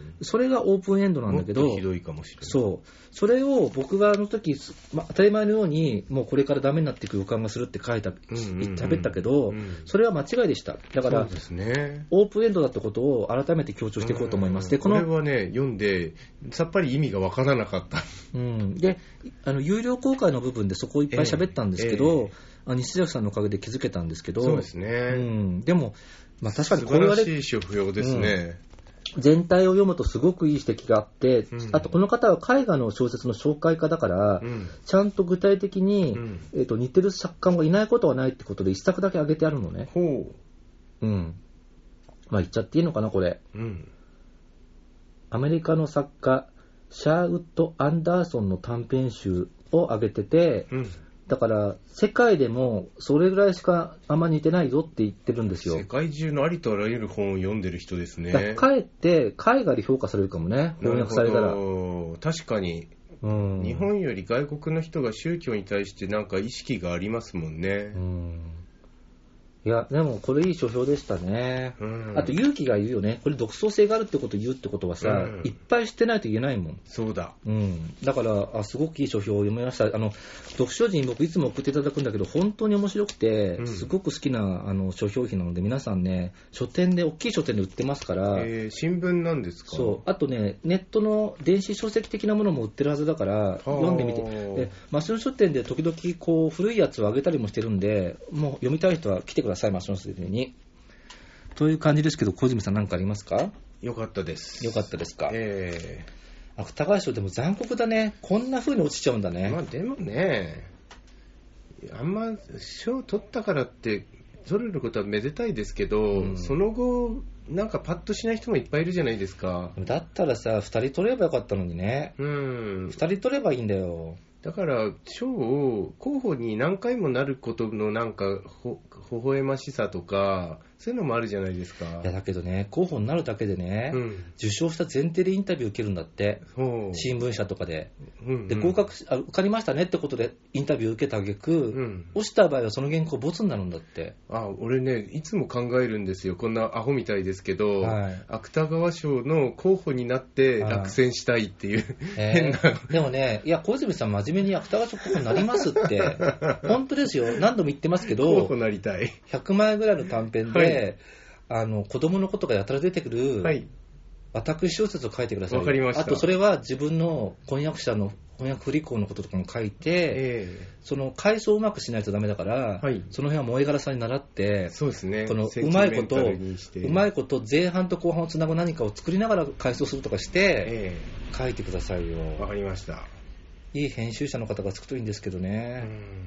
Speaker 1: それがオープンエンドなんだけど、
Speaker 2: もっとひどいかもしれない。
Speaker 1: そうそれを僕があの時、まあ、当たり前のようにもうこれからダメになっていく予感がするって書いた、うんうんうん、喋ったけど、うん、それは間違いでした。だから
Speaker 2: そうですね、
Speaker 1: オープンエンドだってことを改めて強調していこうと思います。で
Speaker 2: このこれはね、読んでさっぱり意味がわからなかった、
Speaker 1: うん、であの有料公開の部分でそこをいっぱい喋ったんですけど、えーえーあ西崎さんのおかげで気づけたんですけど、
Speaker 2: そうですね、
Speaker 1: うん、でも、まあ、確かに
Speaker 2: これは素晴らしい書評ですね、
Speaker 1: うん、全体を読むとすごくいい指摘があって、うん、あとこの方は絵画の小説の紹介家だから、うん、ちゃんと具体的に、うんえー、と似てる作家がいないことはないってことで一作だけ挙げてあるのね。
Speaker 2: ほう、
Speaker 1: うん、まあ言っちゃっていいのかなこれ、うん、アメリカの作家シャーウッド・アンダーソンの短編集を挙げてて、うんだから世界でもそれぐらいしかあんま似てないぞって言ってるんですよ。
Speaker 2: 世界中のありとあらゆる本を読んでる人ですね。
Speaker 1: かえって海外で評価されるかもね、翻訳されたら。
Speaker 2: 確かに、うん、日本より外国の人が宗教に対してなんか意識がありますもんね。うん
Speaker 1: いやでもこれいい書評でしたね、うん、あと勇気が言うよね。これ独創性があるってことを言うってことはさ、うん、いっぱい知ってないと言えないもん。
Speaker 2: そうだ、
Speaker 1: うん、だからあすごくいい書評を読みました。あの読書人僕いつも送っていただくんだけど本当に面白くて、うん、すごく好きなあの書評費なので皆さんね書店で大きい書店で売ってますから、
Speaker 2: えー、新聞なんですか。
Speaker 1: そうあとねネットの電子書籍的なものも売ってるはずだから読んでみて。で増野書店で時々こう古いやつをあげたりもしてるんでもう読みたい人は来てください増野書店にという感じですけど小泉さん何かありますか。
Speaker 2: よかったです。
Speaker 1: よかったですか。
Speaker 2: え
Speaker 1: ー、芥川賞でも残酷だね。こんな風に落ちちゃうんだね。
Speaker 2: まあでもねあんま賞取ったからって取れることはめでたいですけど、うん、その後なんかパッとしない人もいっぱいいるじゃないですか。
Speaker 1: だったらさふたり取ればよかったのにね。うんふたり取ればいいんだよ。
Speaker 2: だから賞を候補に何回もなることのなんかほ微笑ましさとかそういうのもあるじゃないですか。
Speaker 1: いやだけどね候補になるだけでね、うん、受賞した前提でインタビュー受けるんだって新聞社とかで、うんうん、で合格あ受かりましたねってことでインタビュー受けた挙句、うん、落ちた場合はその原稿ボツになるんだって。
Speaker 2: あ俺ねいつも考えるんですよ。こんなアホみたいですけど、はい、芥川賞の候補になって落選したいっていう、
Speaker 1: えー、変なでもねいや小泉さん真面目に芥川賞候補になりますって本当ですよ。何度も言ってますけど
Speaker 2: 候補なりたい
Speaker 1: ひゃくまいぐらいの短編で、はいあの子供のことがやたら出てくる、はい、私小説を書いてください。
Speaker 2: わかりました。
Speaker 1: あとそれは自分の婚約者の翻訳不履行のこととかも書いて、えー、その回想をうまくしないとダメだから、はい、その辺は萌え柄さんに習って
Speaker 2: そうですね。
Speaker 1: このうまいことうまいこと前半と後半をつなぐ何かを作りながら回想するとかして、えー、書いてくださいよ。
Speaker 2: わかりました。
Speaker 1: いい編集者の方がつくといいんですけどね。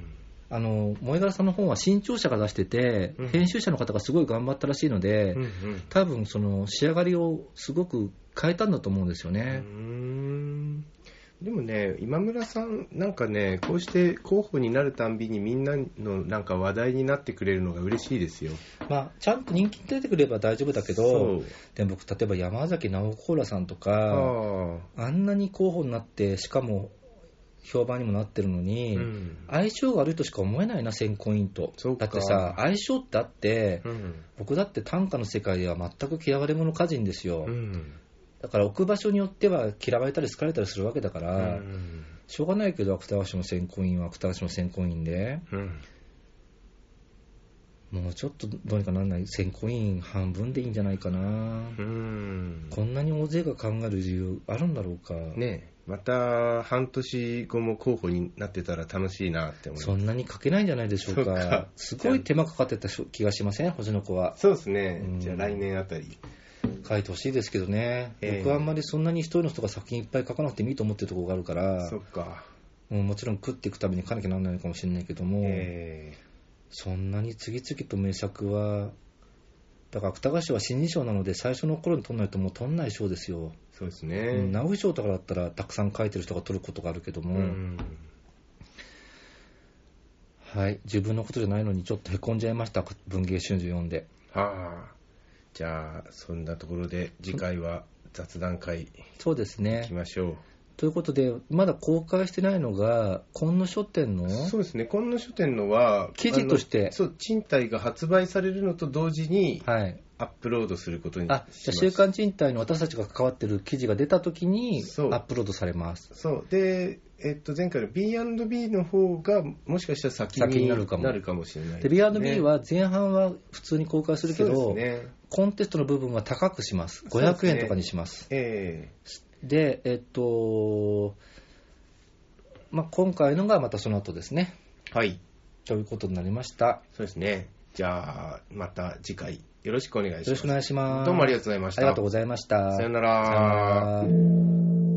Speaker 1: あの萌柄さんの本は新潮社が出してて、うん、編集者の方がすごい頑張ったらしいので、うんうん、多分その仕上がりをすごく変えたんだと思うんですよね。
Speaker 2: うーん、でもね、今村さんなんかね、こうして候補になるたんびにみんなのなんか話題になってくれるのが嬉しいですよ。
Speaker 1: まあ、ちゃんと人気に出てくれば大丈夫だけど、でも僕例えば山崎直子らさんとか あ, あんなに候補になって、しかも評判にもなってるのに、うん、相性が悪いとしか思えないな、選考委員と。だってさ、相性ってあって、うん、僕だって短歌の世界では全く嫌われ者歌人ですよ、うん、だから置く場所によっては嫌われたり好かれたりするわけだから、うん、しょうがないけど芥川賞の選考委員は芥川賞の選考委員で、うん、もうちょっとどうにかならない、選考委員半分でいいんじゃないかな、うん、こんなに大勢が考える理由あるんだろうか
Speaker 2: ね。えまた半年後も候補になってたら楽しいなって思います。
Speaker 1: そんなに書けないんじゃないでしょう か, かすごい手間かかってた気がしません、星の子は。
Speaker 2: そうですね、うん、じゃあ来年あたり
Speaker 1: 書いてほしいですけどね、えー、僕はあんまりそんなに一人の人が作品いっぱい書かなくてもいいと思ってるところがあるから、
Speaker 2: そっか、
Speaker 1: もうもちろん食っていくために書かなきゃならないのかもしれないけども、えー、そんなに次々と名作は、だから芥川賞は新人賞なので最初の頃に取らないともう取んない賞ですよ。
Speaker 2: そうですね、
Speaker 1: うん、直木賞とかだったらたくさん書いてる人が取ることがあるけども、うん、はい、自分のことじゃないのにちょっとへこんじゃいました、文藝春秋読んで。
Speaker 2: はあ、じゃあそんなところで次回は雑談会、
Speaker 1: そうですね、
Speaker 2: 行きましょう。
Speaker 1: ということで、まだ公開してないのが今野書店の、
Speaker 2: そうですね、今野書店のは
Speaker 1: 記事として
Speaker 2: そう賃貸が発売されるのと同時に、はい、アップロードすることにします。あ、
Speaker 1: じゃあ週刊賃貸の私たちが関わってる記事が出たときにアップロードされます。
Speaker 2: そうで、えっと、前回の ビーアンドビー の方がもしかしたら先になるかも、なるかもしれないですね。
Speaker 1: で ビーアンドビー は前半は普通に公開するけど、ね、コンテストの部分は高くします。ごひゃくえんとかにします。
Speaker 2: え
Speaker 1: ー、で、えっとまあ、今回のがまたその後ですね。
Speaker 2: はい。
Speaker 1: ということになりました。
Speaker 2: そうですね。じゃあまた次回よろしくお願いします。
Speaker 1: よろしくお願いします。
Speaker 2: どうもありがとうございました。
Speaker 1: ありがとうございました。
Speaker 2: さよなら。さよなら。